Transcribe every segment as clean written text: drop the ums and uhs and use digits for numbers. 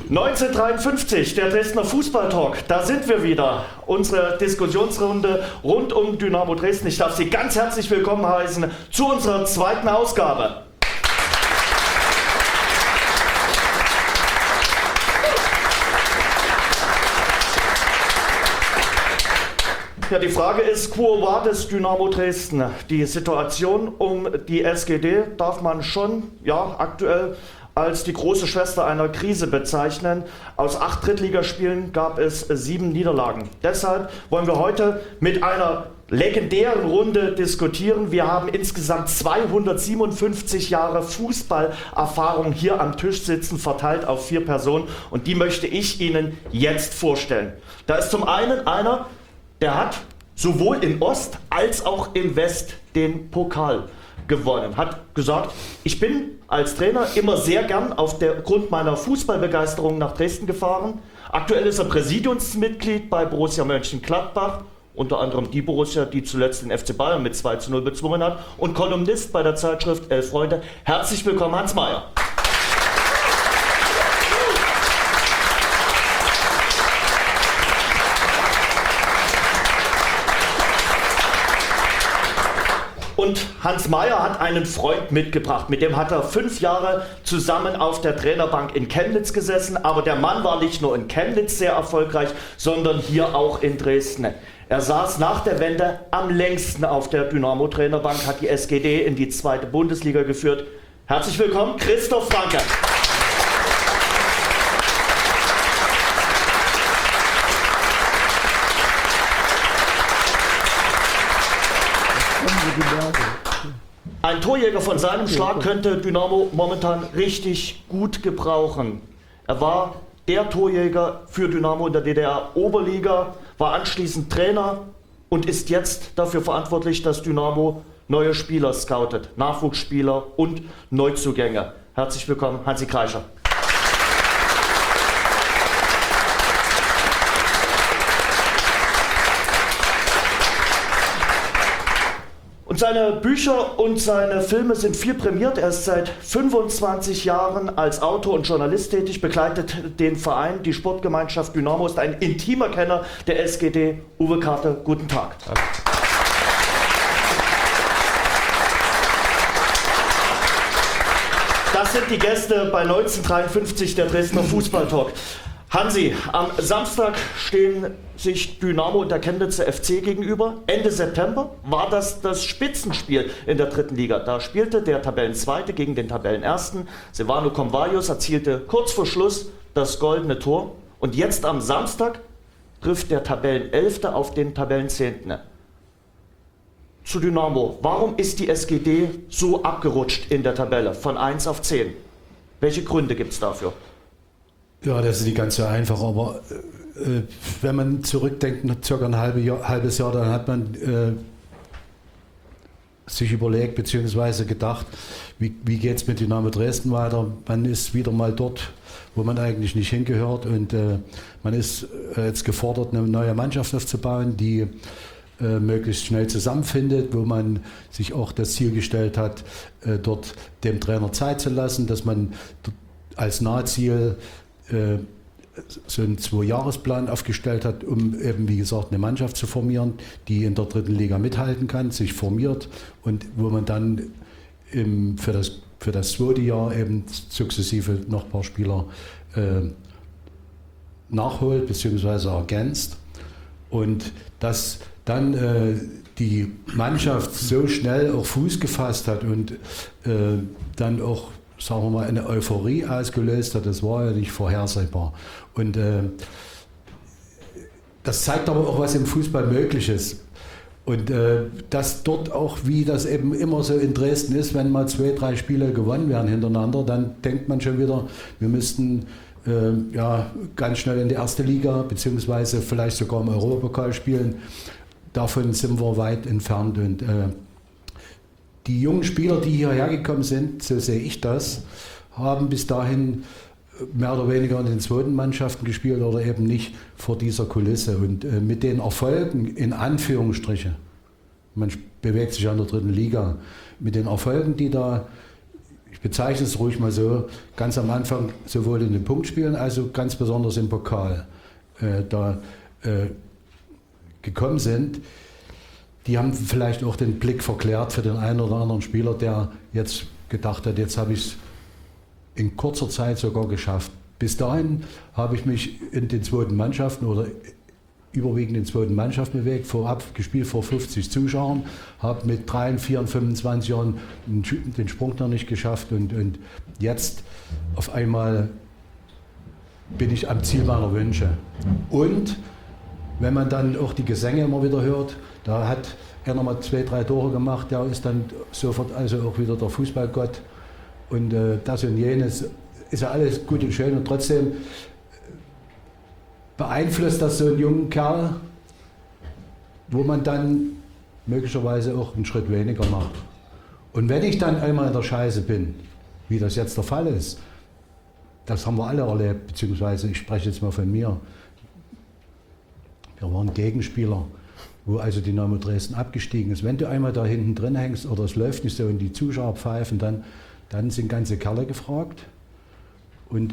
1953, der Dresdner Fußballtalk, da sind wir wieder. Unsere Diskussionsrunde rund um Dynamo Dresden. Ich darf Sie ganz herzlich willkommen heißen zu unserer zweiten Ausgabe. Ja, die Frage ist, quo vadis Dynamo Dresden? Die Situation um die SGD darf man schon, ja, aktuell als die große Schwester einer Krise bezeichnen. Aus 8 Drittligaspielen gab es 7 Niederlagen. Deshalb wollen wir heute mit einer legendären Runde diskutieren. Wir haben insgesamt 257 Jahre Fußballerfahrung hier am Tisch sitzen, verteilt auf 4 Personen. Und die möchte ich Ihnen jetzt vorstellen. Da ist zum einen einer, der hat sowohl in Ost als auch in West den Pokal gewonnen. Hat gesagt, ich bin als Trainer immer sehr gern aufgrund meiner Fußballbegeisterung nach Dresden gefahren. Aktuell ist er Präsidiumsmitglied bei Borussia Mönchengladbach, unter anderem die Borussia, die zuletzt den FC Bayern mit 2:0 bezwungen hat, und Kolumnist bei der Zeitschrift Elf Freunde. Herzlich willkommen, Hans Meyer. Und Hans Meyer hat einen Freund mitgebracht, mit dem hat er 5 Jahre zusammen auf der Trainerbank in Chemnitz gesessen. Aber der Mann war nicht nur in Chemnitz sehr erfolgreich, sondern hier auch in Dresden. Er saß nach der Wende am längsten auf der Dynamo-Trainerbank, hat die SGD in die 2. Bundesliga geführt. Herzlich willkommen, Christoph Franke. Ein Torjäger von seinem Schlag könnte Dynamo momentan richtig gut gebrauchen. Er war der Torjäger für Dynamo in der DDR-Oberliga, war anschließend Trainer und ist jetzt dafür verantwortlich, dass Dynamo neue Spieler scoutet, Nachwuchsspieler und Neuzugänge. Herzlich willkommen, Hansi Kreischer. Und seine Bücher und seine Filme sind viel prämiert. Er ist seit 25 Jahren als Autor und Journalist tätig, begleitet den Verein, die Sportgemeinschaft Dynamo, ist ein intimer Kenner der SGD. Uwe Karte, guten Tag. Danke. Das sind die Gäste bei 1953, der Dresdner Fußballtalk. Hansi, am Samstag stehen sich Dynamo und der Chemnitzer FC gegenüber. Ende September war das Spitzenspiel in der 3. Liga. Da spielte der Tabellenzweite gegen den Tabellenersten. Silvano Convaios erzielte kurz vor Schluss das goldene Tor. Und jetzt am Samstag trifft der Tabellenelfte auf den Tabellenzehnten. Zu Dynamo, warum ist die SGD so abgerutscht in der Tabelle von 1 auf 10? Welche Gründe gibt es dafür? Ja, das ist nicht ganz so einfach, aber wenn man zurückdenkt, circa ein halbes Jahr, dann hat man sich überlegt bzw. gedacht, wie geht es mit Dynamo Dresden weiter? Man ist wieder mal dort, wo man eigentlich nicht hingehört, und man ist jetzt gefordert, eine neue Mannschaft aufzubauen, die möglichst schnell zusammenfindet, wo man sich auch das Ziel gestellt hat, dort dem Trainer Zeit zu lassen, dass man als Nahziel so einen 2-Jahresplan aufgestellt hat, um eben, wie gesagt, eine Mannschaft zu formieren, die in der 3. Liga mithalten kann, sich formiert, und wo man dann für das 2. Jahr eben sukzessive noch ein paar Spieler nachholt bzw. ergänzt, und dass dann die Mannschaft so schnell auch Fuß gefasst hat und dann auch, sagen wir mal, eine Euphorie ausgelöst hat, das war ja nicht vorhersehbar. Und das zeigt aber auch, was im Fußball möglich ist. Und dass dort auch, wie das eben immer so in Dresden ist, wenn mal 2, 3 Spiele gewonnen werden hintereinander, dann denkt man schon wieder, wir müssten ganz schnell in die 1. Liga, beziehungsweise vielleicht sogar im Europapokal spielen. Davon sind wir weit entfernt. Und die jungen Spieler, die hierher gekommen sind, so sehe ich das, haben bis dahin mehr oder weniger in den 2. Mannschaften gespielt oder eben nicht vor dieser Kulisse. Und mit den Erfolgen, in Anführungsstriche, man bewegt sich an der 3. Liga, mit den Erfolgen, die da ich bezeichne es ruhig mal so, ganz am Anfang sowohl in den Punktspielen, also ganz besonders im Pokal gekommen sind, die haben vielleicht auch den Blick verklärt für den einen oder anderen Spieler, der jetzt gedacht hat, jetzt habe ich es in kurzer Zeit sogar geschafft. Bis dahin habe ich mich in den zweiten Mannschaften oder überwiegend in zweiten Mannschaften bewegt, vorab gespielt vor 50 Zuschauern, habe mit 3, 4, 25 Jahren den Sprung noch nicht geschafft und jetzt auf einmal bin ich am Ziel meiner Wünsche. Und wenn man dann auch die Gesänge immer wieder hört, da hat er nochmal 2, 3 Tore gemacht, der ist dann sofort also auch wieder der Fußballgott und das und jenes, ist ja alles gut und schön und trotzdem beeinflusst das so einen jungen Kerl, wo man dann möglicherweise auch einen Schritt weniger macht. Und wenn ich dann einmal in der Scheiße bin, wie das jetzt der Fall ist, das haben wir alle erlebt, beziehungsweise ich spreche jetzt mal von mir. Wir waren Gegenspieler, wo also Dynamo Dresden abgestiegen ist. Wenn du einmal da hinten drin hängst oder es läuft nicht so und die Zuschauer pfeifen, dann sind ganze Kerle gefragt. Und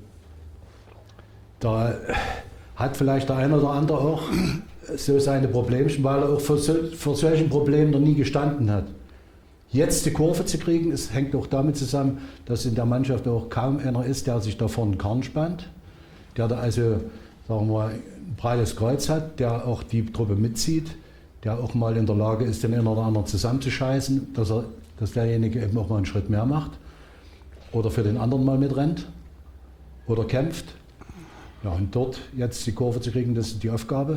da hat vielleicht der eine oder andere auch so seine Problemchen, weil er auch vor solchen Problemen noch nie gestanden hat. Jetzt die Kurve zu kriegen, es hängt auch damit zusammen, dass in der Mannschaft auch kaum einer ist, der sich da vorne Karren spannt, der da also, sagen wir mal, ein breites Kreuz hat, der auch die Truppe mitzieht, der auch mal in der Lage ist, den einen oder anderen zusammenzuscheißen, dass derjenige eben auch mal einen Schritt mehr macht oder für den anderen mal mitrennt oder kämpft. Ja, und dort jetzt die Kurve zu kriegen, das ist die Aufgabe,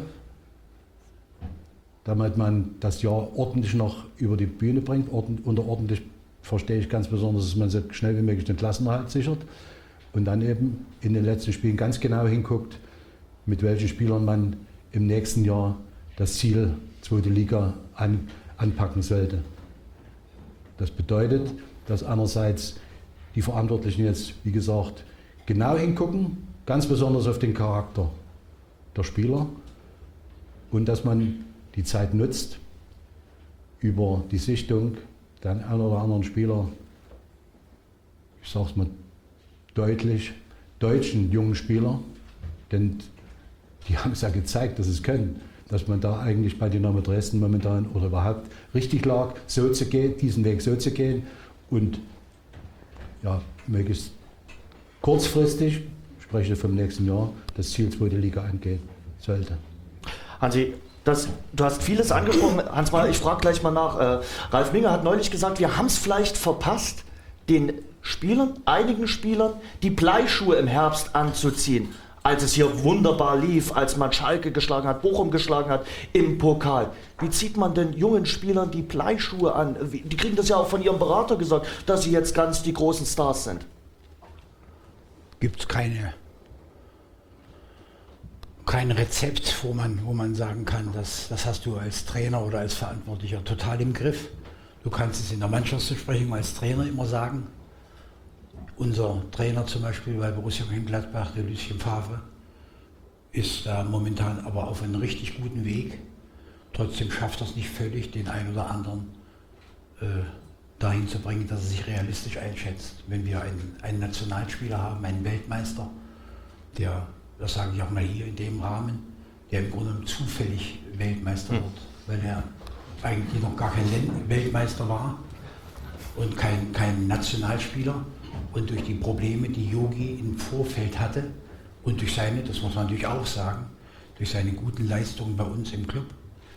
damit man das Jahr ordentlich noch über die Bühne bringt. Unter ordentlich verstehe ich ganz besonders, dass man so schnell wie möglich den Klassenerhalt sichert und dann eben in den letzten Spielen ganz genau hinguckt, mit welchen Spielern man im nächsten Jahr das Ziel zweite Liga anpacken sollte. Das bedeutet, dass einerseits die Verantwortlichen jetzt, wie gesagt, genau hingucken, ganz besonders auf den Charakter der Spieler und dass man die Zeit nutzt, über die Sichtung der einen oder anderen Spieler, ich sage es mal deutlich, deutschen jungen Spieler, denn die haben es ja gezeigt, dass sie es können, dass man da eigentlich bei Dynamo Dresden momentan oder überhaupt richtig lag, so zu gehen, diesen Weg so zu gehen und ja, möglichst kurzfristig, ich spreche vom nächsten Jahr, das Ziel zweite Liga angehen sollte. Hansi, du hast vieles angesprochen. Hans-Maler, ich frage gleich mal nach. Ralf Minger hat neulich gesagt, wir haben es vielleicht verpasst, den Spielern, einigen Spielern, die Bleischuhe im Herbst anzuziehen, als es hier wunderbar lief, als man Schalke geschlagen hat, Bochum geschlagen hat im Pokal. Wie zieht man denn jungen Spielern die Bleischuhe an? Die kriegen das ja auch von ihrem Berater gesagt, dass sie jetzt ganz die großen Stars sind. Gibt es kein Rezept, wo man sagen kann, das hast du als Trainer oder als Verantwortlicher total im Griff. Du kannst es in der Mannschaftsbesprechung als Trainer immer sagen. Unser Trainer zum Beispiel bei Borussia Mönchengladbach, der Lucien Favre, ist da momentan aber auf einem richtig guten Weg. Trotzdem schafft er es nicht völlig, den einen oder anderen dahin zu bringen, dass er sich realistisch einschätzt. Wenn wir einen Nationalspieler haben, einen Weltmeister, der, das sage ich auch mal hier in dem Rahmen, der im Grunde zufällig Weltmeister wird, weil er eigentlich noch gar kein Weltmeister war und kein Nationalspieler. Und durch die Probleme, die Yogi im Vorfeld hatte und durch seine, das muss man natürlich auch sagen, durch seine guten Leistungen bei uns im Club,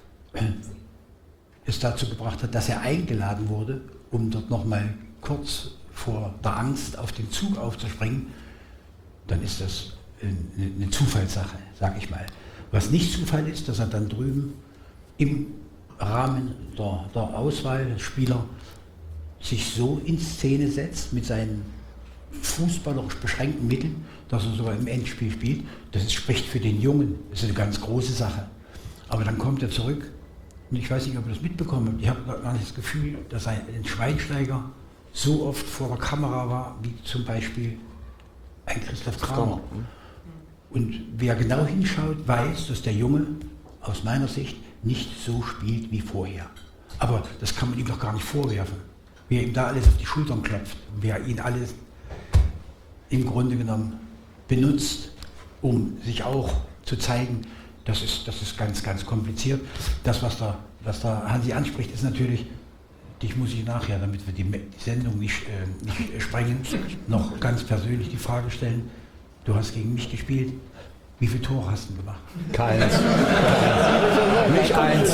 es dazu gebracht hat, dass er eingeladen wurde, um dort nochmal kurz vor der Angst auf den Zug aufzuspringen, dann ist das eine Zufallssache, sage ich mal. Was nicht Zufall ist, dass er dann drüben im Rahmen der Auswahl der Spieler sich so in Szene setzt mit seinen fußballerisch beschränkten Mitteln, dass er sogar im Endspiel spielt. Das spricht für den Jungen, das ist eine ganz große Sache. Aber dann kommt er zurück und ich weiß nicht, ob ihr das mitbekommen habt. Ich habe gar nicht das Gefühl, dass ein Schweinsteiger so oft vor der Kamera war, wie zum Beispiel ein Christoph Kramer. Und wer genau hinschaut, weiß, dass der Junge aus meiner Sicht nicht so spielt wie vorher. Aber das kann man ihm doch gar nicht vorwerfen. wie er ihm da alles auf die Schultern klopft, wie er ihn alles im Grunde genommen benutzt, um sich auch zu zeigen, das ist ganz, ganz kompliziert. Das, was da Hansi anspricht, ist natürlich, dich muss ich nachher, damit wir die Sendung nicht sprengen, noch ganz persönlich die Frage stellen, du hast gegen mich gespielt, wie viele Tore hast du gemacht? Keins. Nicht eins.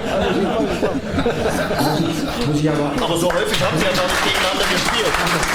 Muss ich aber so häufig haben sie ja noch nicht gegeneinander gespielt.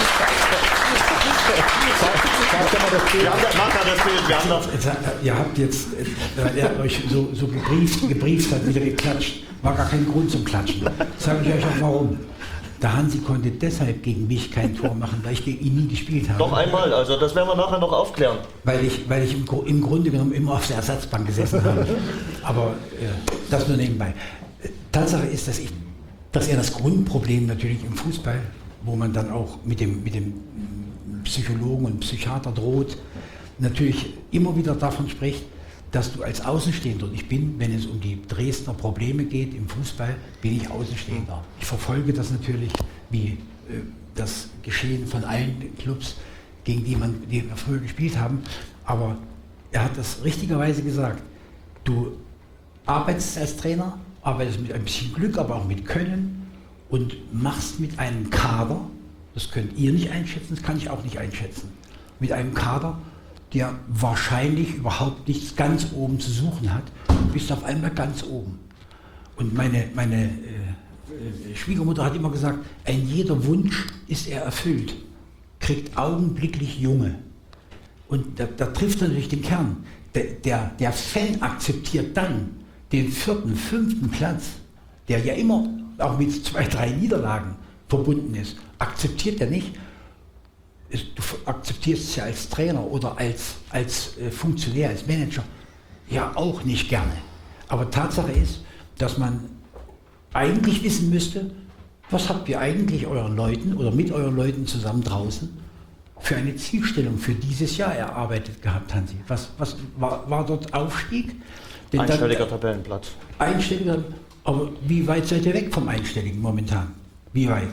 Mach mal das Bild, wir haben noch... Ihr habt jetzt, weil er euch so gebrieft hat, wieder geklatscht. War gar kein Grund zum Klatschen. Sage ich euch auch warum. Der Hansi konnte deshalb gegen mich kein Tor machen, weil ich gegen ihn nie gespielt habe. Noch einmal, also das werden wir nachher noch aufklären. Weil ich im Grunde genommen immer auf der Ersatzbank gesessen habe. Aber das nur nebenbei. Tatsache ist, dass er das Grundproblem natürlich im Fußball, wo man dann auch mit dem Psychologen und Psychiater droht, natürlich immer wieder davon spricht, dass du als Außenstehender, und ich bin, wenn es um die Dresdner Probleme geht im Fußball, bin ich Außenstehender. Ich verfolge das natürlich, wie das Geschehen von allen Clubs, gegen die wir früher gespielt haben, aber er hat das richtigerweise gesagt. Du arbeitest als Trainer, arbeitest mit ein bisschen Glück, aber auch mit Können und machst mit einem Kader, das könnt ihr nicht einschätzen, das kann ich auch nicht einschätzen, mit einem Kader, der wahrscheinlich überhaupt nichts ganz oben zu suchen hat, bist auf einmal ganz oben. Und meine Schwiegermutter hat immer gesagt, ein jeder Wunsch ist er erfüllt, kriegt augenblicklich Junge. Und da trifft er natürlich den Kern. Der Fan akzeptiert dann den 4., 5. Platz, der ja immer auch mit 2, 3 Niederlagen verbunden ist, akzeptiert er nicht. Du akzeptierst es ja als Trainer oder als Funktionär, als Manager ja auch nicht gerne. Aber Tatsache ist, dass man eigentlich wissen müsste, was habt ihr eigentlich euren Leuten oder mit euren Leuten zusammen draußen für eine Zielstellung für dieses Jahr erarbeitet gehabt, Hansi? Was war dort Aufstieg? Denn einstelliger Tabellenplatz. Einstelliger, aber wie weit seid ihr weg vom Einstelligen momentan? Wie weit?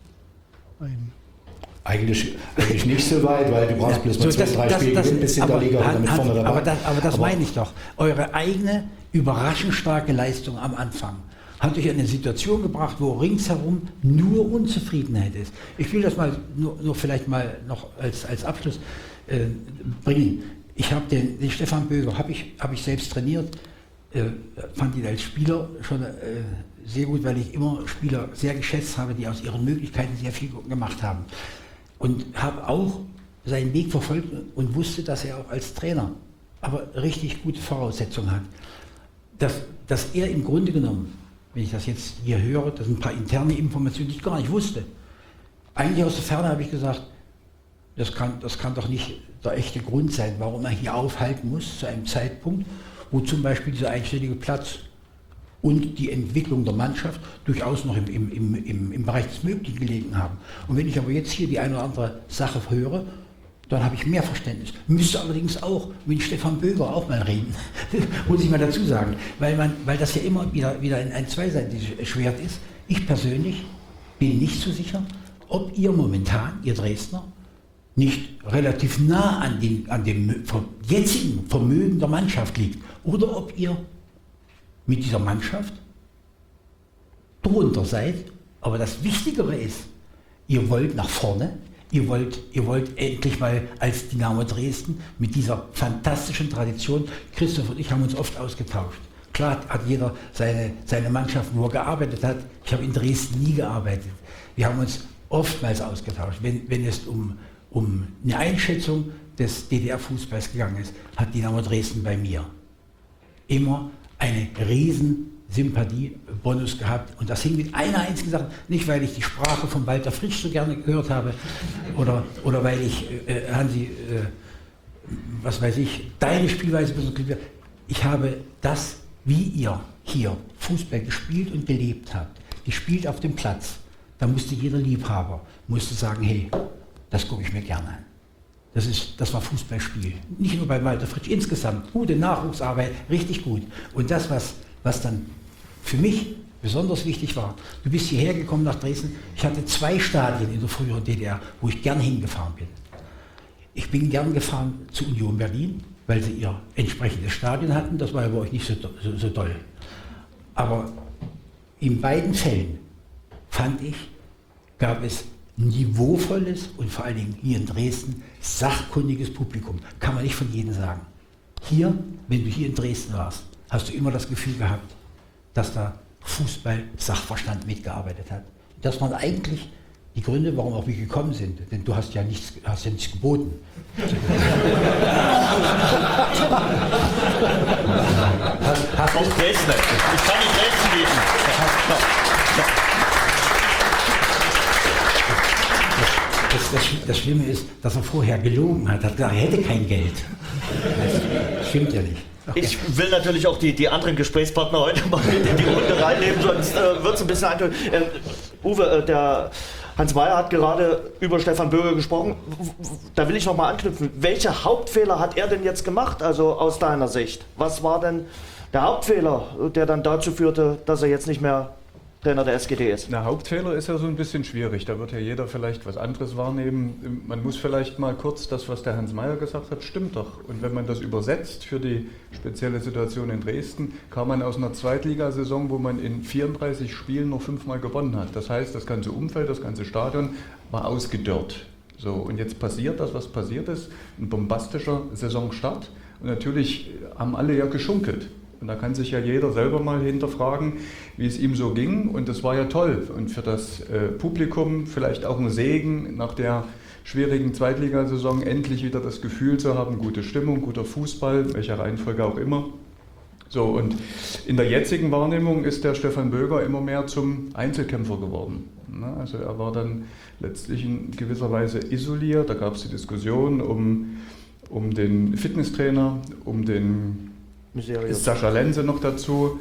Eigentlich nicht so weit, weil du brauchst bloß mal 2, 3 Spiele gewinnen, bis in der Liga damit vorne dabei. Aber das meine ich doch. Eure eigene überraschend starke Leistung am Anfang hat euch in eine Situation gebracht, wo ringsherum nur Unzufriedenheit ist. Ich will das mal nur vielleicht mal noch als Abschluss bringen. Ich habe den Stefan Böger, habe ich selbst trainiert, fand ihn als Spieler schon sehr gut, weil ich immer Spieler sehr geschätzt habe, die aus ihren Möglichkeiten sehr viel gemacht haben. Und habe auch seinen Weg verfolgt und wusste, dass er auch als Trainer aber richtig gute Voraussetzungen hat. Dass er im Grunde genommen, wenn ich das jetzt hier höre, das sind ein paar interne Informationen, die ich gar nicht wusste. Eigentlich aus der Ferne habe ich gesagt, das kann doch nicht der echte Grund sein, warum er hier aufhalten muss zu einem Zeitpunkt, wo zum Beispiel dieser einstellige Platz und die Entwicklung der Mannschaft durchaus noch im Bereich des Möglichen gelegen haben. Und wenn ich aber jetzt hier die eine oder andere Sache höre, dann habe ich mehr Verständnis. Müsste allerdings auch mit Stefan Böger auch mal reden, muss ich mal dazu sagen, weil das ja immer wieder ein zweiseitiges Schwert ist. Ich persönlich bin nicht so sicher, ob ihr momentan, ihr Dresdner, nicht relativ nah an dem jetzigen Vermögen der Mannschaft liegt oder ob ihr mit dieser Mannschaft drunter seid. Aber das Wichtigere ist, ihr wollt nach vorne, ihr wollt endlich mal als Dynamo Dresden mit dieser fantastischen Tradition, Christoph und ich haben uns oft ausgetauscht. Klar hat jeder seine Mannschaft, wo er gearbeitet hat. Ich habe in Dresden nie gearbeitet. Wir haben uns oftmals ausgetauscht. Wenn es um eine Einschätzung des DDR-Fußballs gegangen ist, hat Dynamo Dresden bei mir immer eine riesen Sympathie-Bonus gehabt. Und das hing mit einer einzigen Sache, nicht weil ich die Sprache von Walter Fritsch so gerne gehört habe oder weil ich, Hansi, was weiß ich, deine Spielweise besonders geliebt habe. Ich habe das, wie ihr hier Fußball gespielt und gelebt habt, gespielt auf dem Platz. Da musste jeder Liebhaber sagen, hey, das gucke ich mir gerne an. Das war Fußballspiel. Nicht nur bei Walter Fritsch, insgesamt gute Nachwuchsarbeit, richtig gut. Und das, was dann für mich besonders wichtig war. Du bist hierher gekommen nach Dresden. Ich hatte 2 Stadien in der früheren DDR, wo ich gern hingefahren bin. Ich bin gern gefahren zu Union Berlin, weil sie ihr entsprechendes Stadion hatten. Das war ja bei euch nicht so doll. Aber in beiden Fällen, fand ich, gab es niveauvolles und vor allen Dingen hier in Dresden sachkundiges Publikum. Kann man nicht von jedem sagen. Hier, wenn du hier in Dresden warst, hast du immer das Gefühl gehabt, dass da Fußball-Sachverstand mitgearbeitet hat. Das waren eigentlich die Gründe, warum auch wir gekommen sind. Denn du hast ja nichts geboten. Auch Dresden. Ich kann nicht Dresden bieten. Das Schlimme ist, dass er vorher gelogen hat. Er hat gesagt, er hätte kein Geld. Das stimmt ja nicht. Okay. Ich will natürlich auch die anderen Gesprächspartner heute mal mit in die Runde reinnehmen, sonst wird es ein bisschen eindeutig. Uwe, der Hans Meyer hat gerade über Stefan Böger gesprochen. Da will ich noch mal anknüpfen. Welche Hauptfehler hat er denn jetzt gemacht, also aus deiner Sicht? Was war denn der Hauptfehler, der dann dazu führte, dass er jetzt nicht mehr Trainer der SGD ist? Na, Hauptfehler ist ja so ein bisschen schwierig. Da wird ja jeder vielleicht was anderes wahrnehmen. Man muss vielleicht mal kurz das, was der Hans Meyer gesagt hat, stimmt doch. Und wenn man das übersetzt für die spezielle Situation in Dresden, kam man aus einer Zweitligasaison, wo man in 34 Spielen nur 5-mal gewonnen hat. Das heißt, das ganze Umfeld, das ganze Stadion war ausgedörrt. So, und jetzt passiert das, was passiert ist, ein bombastischer Saisonstart. Und natürlich haben alle ja geschunkelt. Und da kann sich ja jeder selber mal hinterfragen, wie es ihm so ging. Und das war ja toll. Und für das Publikum vielleicht auch ein Segen, nach der schwierigen Zweitligasaison endlich wieder das Gefühl zu haben, gute Stimmung, guter Fußball, welcher Reihenfolge auch immer. So, und in der jetzigen Wahrnehmung ist der Stefan Böger immer mehr zum Einzelkämpfer geworden. Also er war dann letztlich in gewisser Weise isoliert. Da gab es die Diskussion um den Fitnesstrainer, um den Sascha Lenze noch dazu.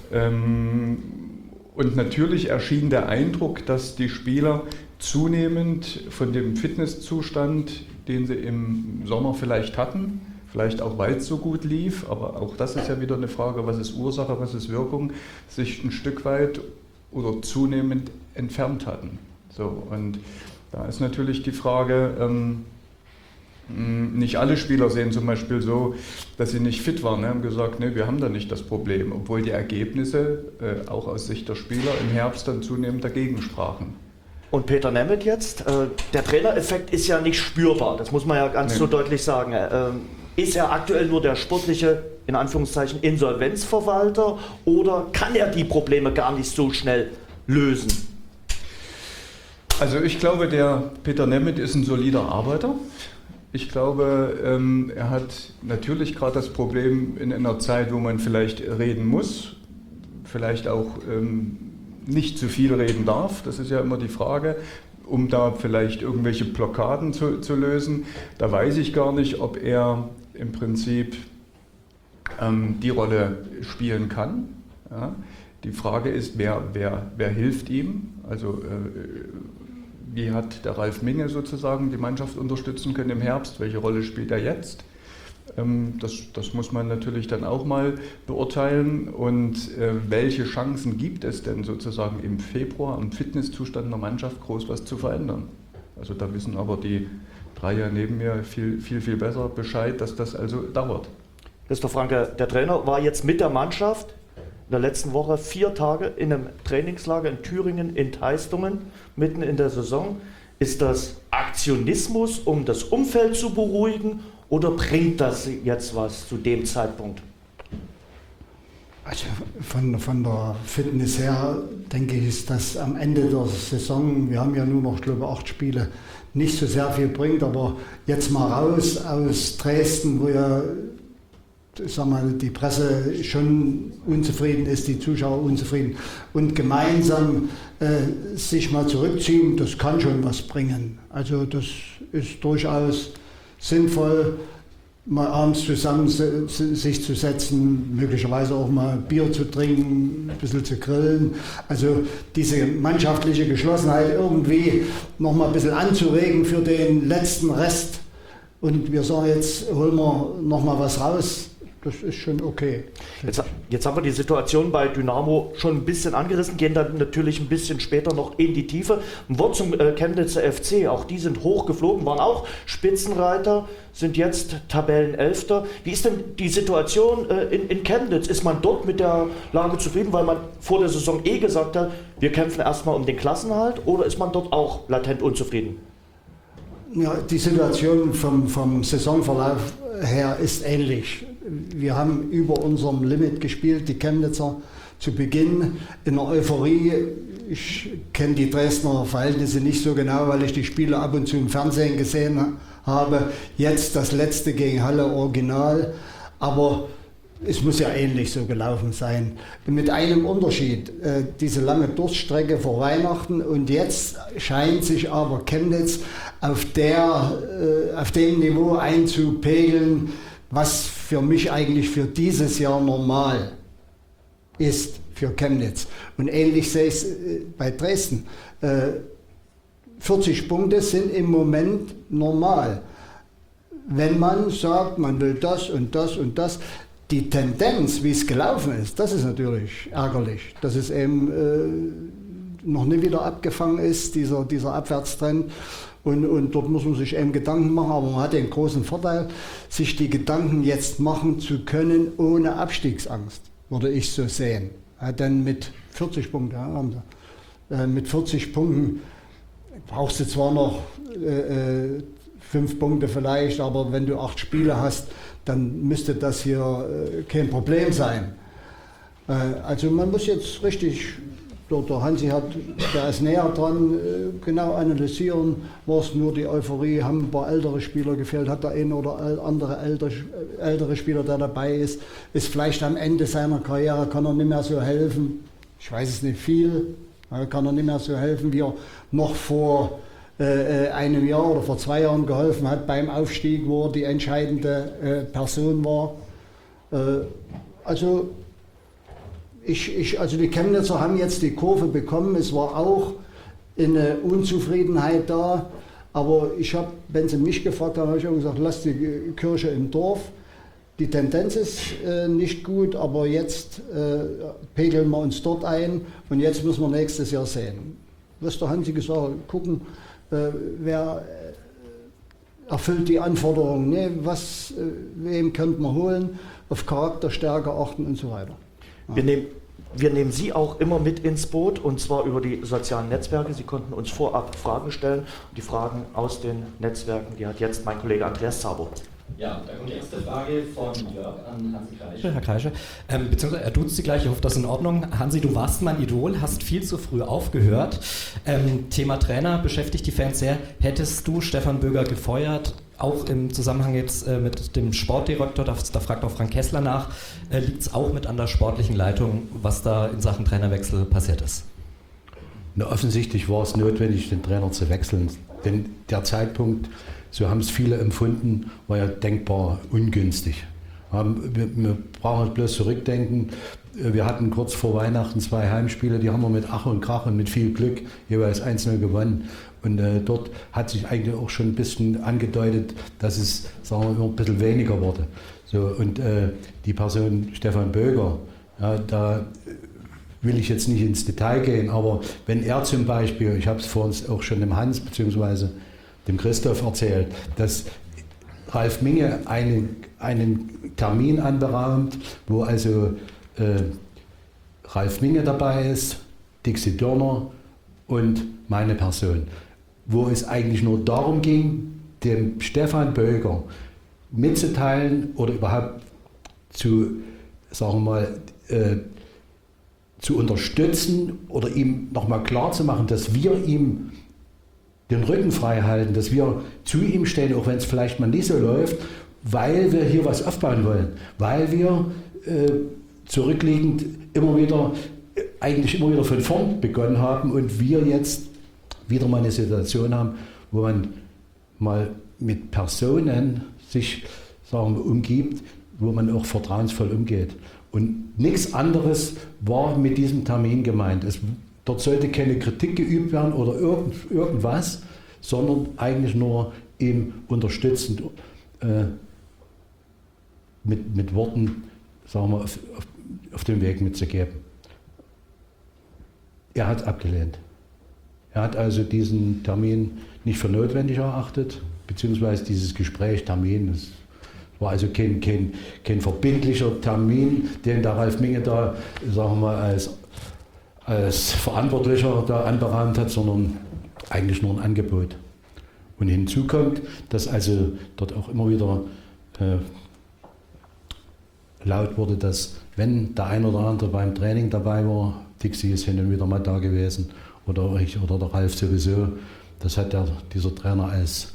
Und natürlich erschien der Eindruck, dass die Spieler zunehmend von dem Fitnesszustand, den sie im Sommer vielleicht hatten, vielleicht auch weil es so gut lief, aber auch das ist ja wieder eine Frage, was ist Ursache, was ist Wirkung, sich ein Stück weit oder zunehmend entfernt hatten. So, und da ist natürlich die Frage, nicht alle Spieler sehen zum Beispiel so, dass sie nicht fit waren. Haben gesagt, nee, wir haben da nicht das Problem, obwohl die Ergebnisse auch aus Sicht der Spieler im Herbst dann zunehmend dagegen sprachen. Und Peter Nemeth jetzt, der Trainereffekt ist ja nicht spürbar, das muss man ja ganz so deutlich sagen. Ist er aktuell nur der sportliche, in Anführungszeichen, Insolvenzverwalter oder kann er die Probleme gar nicht so schnell lösen? Also ich glaube, der Peter Nemeth ist ein solider Arbeiter. Ich glaube, er hat natürlich gerade das Problem in einer Zeit, wo man vielleicht reden muss, vielleicht auch nicht zu viel reden darf. Das ist ja immer die Frage, um da vielleicht irgendwelche Blockaden zu lösen. Da weiß ich gar nicht, ob er im Prinzip die Rolle spielen kann. Ja? Die Frage ist, wer hilft ihm? Also wie hat der Ralf Minge sozusagen die Mannschaft unterstützen können im Herbst? Welche Rolle spielt er jetzt? Das muss man natürlich dann auch mal beurteilen. Und welche Chancen gibt es denn sozusagen im Februar am Fitnesszustand der Mannschaft groß was zu verändern? Also da wissen aber die drei ja neben mir viel besser Bescheid, dass das also dauert. Christoph Franke, der Trainer war jetzt mit der Mannschaft in der letzten Woche 4 Tage in einem Trainingslager in Thüringen in Teistungen, mitten in der Saison. Ist das Aktionismus, um das Umfeld zu beruhigen, oder bringt das jetzt was zu dem Zeitpunkt? Also von der Fitness her, denke ich, ist das am Ende der Saison, wir haben ja nur noch, ich glaube, 8 Spiele, nicht so sehr viel bringt, aber jetzt mal raus aus Dresden, wo ja, sag mal, die Presse schon unzufrieden ist, die Zuschauer unzufrieden, und gemeinsam sich mal zurückziehen, das kann schon was bringen. Also das ist durchaus sinnvoll, mal abends zusammen sich zu setzen, möglicherweise auch mal Bier zu trinken, ein bisschen zu grillen. Also diese mannschaftliche Geschlossenheit irgendwie noch mal ein bisschen anzuregen für den letzten Rest. Und wir sagen, jetzt holen wir noch mal was raus. das ist schon okay. Jetzt haben wir die Situation bei Dynamo schon ein bisschen angerissen, gehen dann natürlich ein bisschen später noch in die Tiefe. Ein Wort zum Chemnitzer FC, auch die sind hochgeflogen, waren auch Spitzenreiter, sind jetzt Tabellenelfter. Wie ist denn die Situation in Chemnitz? Ist man dort mit der Lage zufrieden, weil man vor der Saison gesagt hat, wir kämpfen erstmal um den Klassenerhalt, oder ist man dort auch latent unzufrieden? Ja, die Situation vom Saisonverlauf her ist ähnlich. Wir haben über unserem Limit gespielt, die Chemnitzer zu Beginn in der Euphorie. Ich kenne die Dresdner Verhältnisse nicht so genau, weil ich die Spiele ab und zu im Fernsehen gesehen habe. Jetzt das letzte gegen Halle Original, aber es muss ja ähnlich so gelaufen sein. Mit einem Unterschied, diese lange Durststrecke vor Weihnachten, und jetzt scheint sich aber Chemnitz auf dem Niveau einzupegeln, was für mich eigentlich für dieses Jahr normal ist für Chemnitz. Und ähnlich sehe ich es bei Dresden. 40 Punkte sind im Moment normal. Wenn man sagt, man will das und das und das, die Tendenz, wie es gelaufen ist, das ist natürlich ärgerlich, dass es eben noch nicht wieder abgefangen ist, dieser Abwärtstrend. Und dort muss man sich eben Gedanken machen, aber man hat den großen Vorteil, sich die Gedanken jetzt machen zu können, ohne Abstiegsangst, würde ich so sehen. Ja, denn mit 40 Punkten, mit 40 Punkten brauchst du zwar noch 5 Punkte vielleicht, aber wenn du 8 Spiele hast, dann müsste das hier kein Problem sein. Also man muss jetzt richtig, der Hansi der ist näher dran, genau analysieren, war es nur die Euphorie, haben ein paar ältere Spieler gefehlt, hat der eine oder andere ältere Spieler, der dabei ist vielleicht am Ende seiner Karriere, kann er nicht mehr so helfen, ich weiß es nicht viel, kann er nicht mehr so helfen, wie er noch vor einem Jahr oder vor 2 Jahren geholfen hat beim Aufstieg, wo er die entscheidende Person war. Also die Chemnitzer haben jetzt die Kurve bekommen, es war auch eine Unzufriedenheit da, aber wenn sie mich gefragt haben, habe ich auch gesagt, lasst die Kirche im Dorf. Die Tendenz ist nicht gut, aber jetzt pegeln wir uns dort ein und jetzt müssen wir nächstes Jahr sehen. Was der Hansi gesagt hat, gucken, wer erfüllt die Anforderungen, ne? Wem könnte man holen, auf Charakterstärke achten und so weiter. Ja. Wir nehmen Sie auch immer mit ins Boot, und zwar über die sozialen Netzwerke. Sie konnten uns vorab Fragen stellen. Die Fragen aus den Netzwerken, die hat jetzt mein Kollege Andreas Zabo. Ja, da kommt die erste Frage von Jörg an Hansi Kreische. Herr Kreische, beziehungsweise er duzt Sie gleich, ich hoffe, das ist in Ordnung. Hansi, du warst mein Idol, hast viel zu früh aufgehört. Thema Trainer beschäftigt die Fans sehr. Hättest du Stefan Böger gefeuert, auch im Zusammenhang jetzt mit dem Sportdirektor, da fragt auch Frank Kessler nach, liegt es auch mit an der sportlichen Leitung, was da in Sachen Trainerwechsel passiert ist? Na, offensichtlich war es notwendig, den Trainer zu wechseln, denn der Zeitpunkt, so haben es viele empfunden, war ja denkbar ungünstig. Wir brauchen bloß zurückdenken, wir hatten kurz vor Weihnachten 2 Heimspiele, die haben wir mit Ach und Krach und mit viel Glück jeweils 1-0 gewonnen. Und dort hat sich eigentlich auch schon ein bisschen angedeutet, dass es, sagen wir, ein bisschen weniger wurde. So, und die Person Stefan Böger, ja, da will ich jetzt nicht ins Detail gehen, aber wenn er zum Beispiel, ich habe es vorhin auch schon dem Hans bzw. dem Christoph erzählt, dass Ralf Minge einen Termin anberaumt, wo also Ralf Minge dabei ist, Dixie Dörner und meine Person, wo es eigentlich nur darum ging, dem Stefan Böger mitzuteilen oder überhaupt zu, sagen wir mal, zu unterstützen oder ihm nochmal klar zu machen, dass wir ihm den Rücken frei halten, dass wir zu ihm stehen, auch wenn es vielleicht mal nicht so läuft, weil wir hier was aufbauen wollen, weil wir zurückliegend eigentlich immer wieder von vorn begonnen haben und wir jetzt wieder mal eine Situation haben, wo man mal mit Personen sich, sagen wir, umgibt, wo man auch vertrauensvoll umgeht. Und nichts anderes war mit diesem Termin gemeint. Dort sollte keine Kritik geübt werden oder irgendwas, sondern eigentlich nur ihm unterstützend mit Worten, sagen wir, auf den Weg mitzugeben. Er hat abgelehnt. Er hat also diesen Termin nicht für notwendig erachtet, beziehungsweise dieses Gespräch, Termin, das war also kein verbindlicher Termin, den der Ralf Minge da, sagen wir mal, als Verantwortlicher da anberaumt hat, sondern eigentlich nur ein Angebot. Und hinzu kommt, dass also dort auch immer wieder laut wurde, dass wenn der ein oder andere beim Training dabei war, Dixie ist hin und wieder mal da gewesen, oder ich oder der Ralf sowieso, das hat dieser Trainer als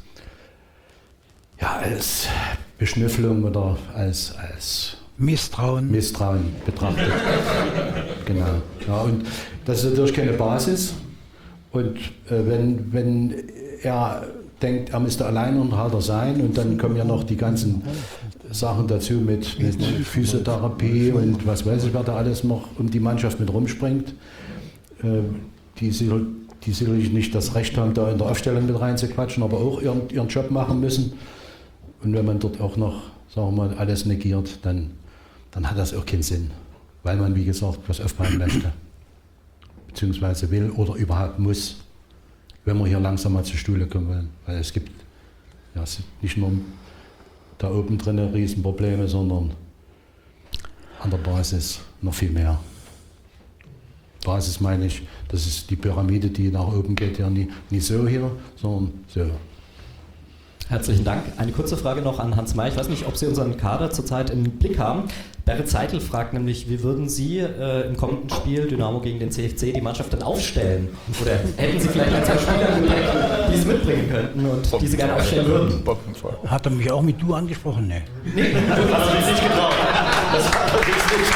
Beschnüffelung oder als Misstrauen betrachtet. Genau. Ja, und das ist natürlich keine Basis. Und wenn er denkt, er müsste Alleinunterhalter sein und dann kommen ja noch die ganzen Sachen dazu mit Physiotherapie und was weiß ich, wer da alles noch um die Mannschaft mit rumspringt, die sicherlich nicht das Recht haben, da in der Aufstellung mit reinzuquatschen, aber auch ihren Job machen müssen. Und wenn man dort auch noch, sagen wir mal, alles negiert, dann hat das auch keinen Sinn, weil man, wie gesagt, was aufbauen möchte, beziehungsweise will oder überhaupt muss, wenn wir hier langsam mal zur Stuhle kommen wollen. Weil es gibt nicht nur da oben drin Riesenprobleme, sondern an der Basis noch viel mehr. Basis meine ich, das ist die Pyramide, die nach oben geht, ja nie so hier, sondern so. Herzlichen Dank. Eine kurze Frage noch an Hans May. Ich weiß nicht, ob Sie unseren Kader zurzeit im Blick haben. Berit Zeitl fragt nämlich, wie würden Sie im kommenden Spiel Dynamo gegen den CFC die Mannschaft dann aufstellen? Oder hätten Sie vielleicht ein, zwei Spieler, die es mitbringen könnten und die Sie gerne aufstellen würden? Hat er mich auch mit du angesprochen? Ne? Nee, das hat er sich nicht getraut. Das hat er sich nicht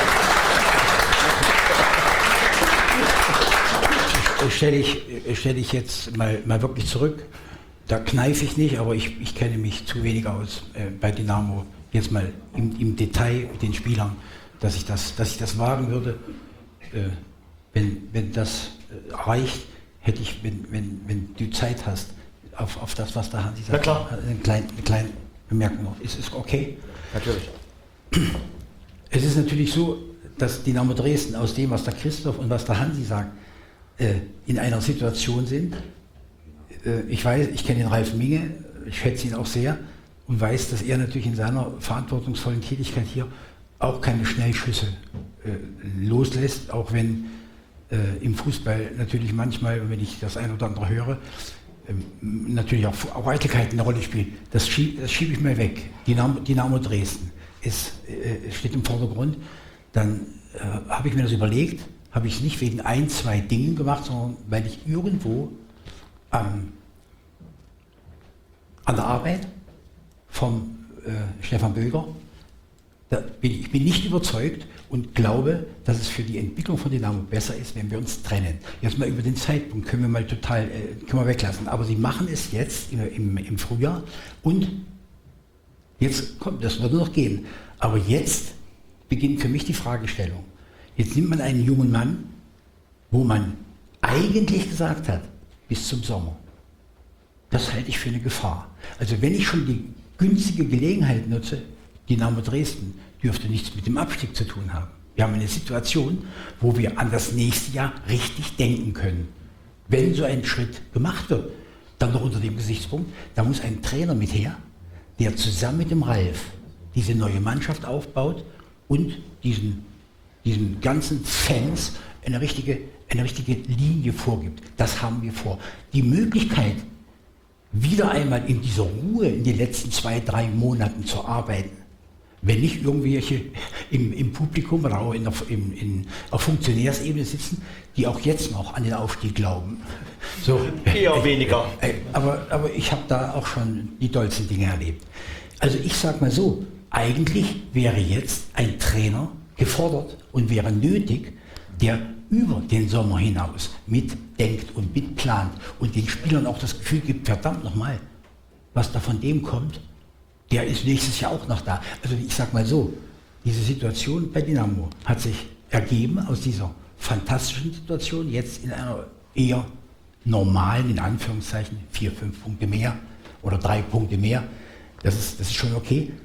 getraut. Stelle ich jetzt mal wirklich zurück. Da kneife ich nicht, aber ich kenne mich zu wenig aus bei Dynamo. Jetzt mal im Detail mit den Spielern, dass ich das wagen würde. Wenn das reicht, hätte ich, wenn du Zeit hast, auf das, was da Hansi sagt, eine kleine Bemerkung noch. Ist es okay? Natürlich. Es ist natürlich so, dass Dynamo Dresden aus dem, was der Christoph und was der Hansi sagt, in einer Situation sind. Ich weiß, ich kenne den Ralf Minge, ich schätze ihn auch sehr und weiß, dass er natürlich in seiner verantwortungsvollen Tätigkeit hier auch keine Schnellschüsse loslässt, auch wenn im Fußball natürlich manchmal, wenn ich das ein oder andere höre, natürlich auch Eitelkeiten eine Rolle spielen. Das schiebe ich mal weg. Dynamo Dresden steht im Vordergrund. Dann habe ich mir das überlegt, habe ich es nicht wegen ein, zwei Dingen gemacht, sondern weil ich irgendwo an der Arbeit vom Stefan Böger, ich bin nicht überzeugt und glaube, dass es für die Entwicklung von Dynamo besser ist, wenn wir uns trennen. Jetzt mal über den Zeitpunkt können wir weglassen. Aber sie machen es jetzt im Frühjahr und jetzt kommt, das wird noch gehen. Aber jetzt beginnt für mich die Fragestellung. Jetzt nimmt man einen jungen Mann, wo man eigentlich gesagt hat, bis zum Sommer. Das halte ich für eine Gefahr. Also wenn ich schon die günstige Gelegenheit nutze, Dynamo Dresden dürfte nichts mit dem Abstieg zu tun haben. Wir haben eine Situation, wo wir an das nächste Jahr richtig denken können. Wenn so ein Schritt gemacht wird, dann noch unter dem Gesichtspunkt, da muss ein Trainer mit her, der zusammen mit dem Ralf diese neue Mannschaft aufbaut und diesen ganzen Fans eine richtige Linie vorgibt. Das haben wir vor. Die Möglichkeit, wieder einmal in dieser Ruhe in den letzten 2-3 Monaten zu arbeiten, wenn nicht irgendwelche im Publikum oder auch auf Funktionärsebene sitzen, die auch jetzt noch an den Aufstieg glauben. So, eher weniger. Aber ich habe da auch schon die dollsten Dinge erlebt. Also ich sage mal so, eigentlich wäre jetzt ein Trainer gefordert und wäre nötig, der über den Sommer hinaus mitdenkt und mitplant und den Spielern auch das Gefühl gibt, verdammt nochmal, was da von dem kommt, der ist nächstes Jahr auch noch da. Also ich sag mal so, diese Situation bei Dynamo hat sich ergeben aus dieser fantastischen Situation, jetzt in einer eher normalen, in Anführungszeichen, 4-5 Punkte mehr oder 3 Punkte mehr. Das ist schon okay.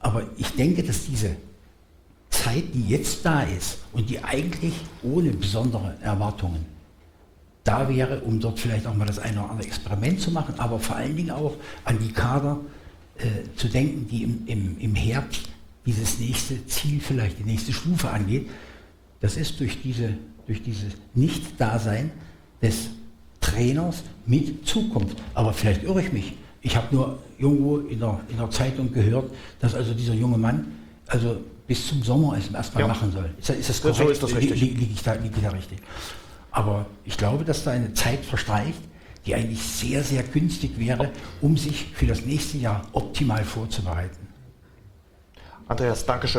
Aber ich denke, dass diese Zeit, die jetzt da ist und die eigentlich ohne besondere Erwartungen da wäre, um dort vielleicht auch mal das eine oder andere Experiment zu machen, aber vor allen Dingen auch an die Kader zu denken, die im Herbst dieses nächste Ziel, vielleicht die nächste Stufe angeht. Das ist durch dieses Nicht-Dasein des Trainers mit Zukunft. Aber vielleicht irre ich mich. Ich habe nur irgendwo in der Zeitung gehört, dass also dieser junge Mann also bis zum Sommer es erstmal machen soll. Ist das korrekt? So ist das richtig. Liege ich da richtig? Aber ich glaube, dass da eine Zeit verstreicht, die eigentlich sehr, sehr günstig wäre, um sich für das nächste Jahr optimal vorzubereiten. Andreas, Dankeschön.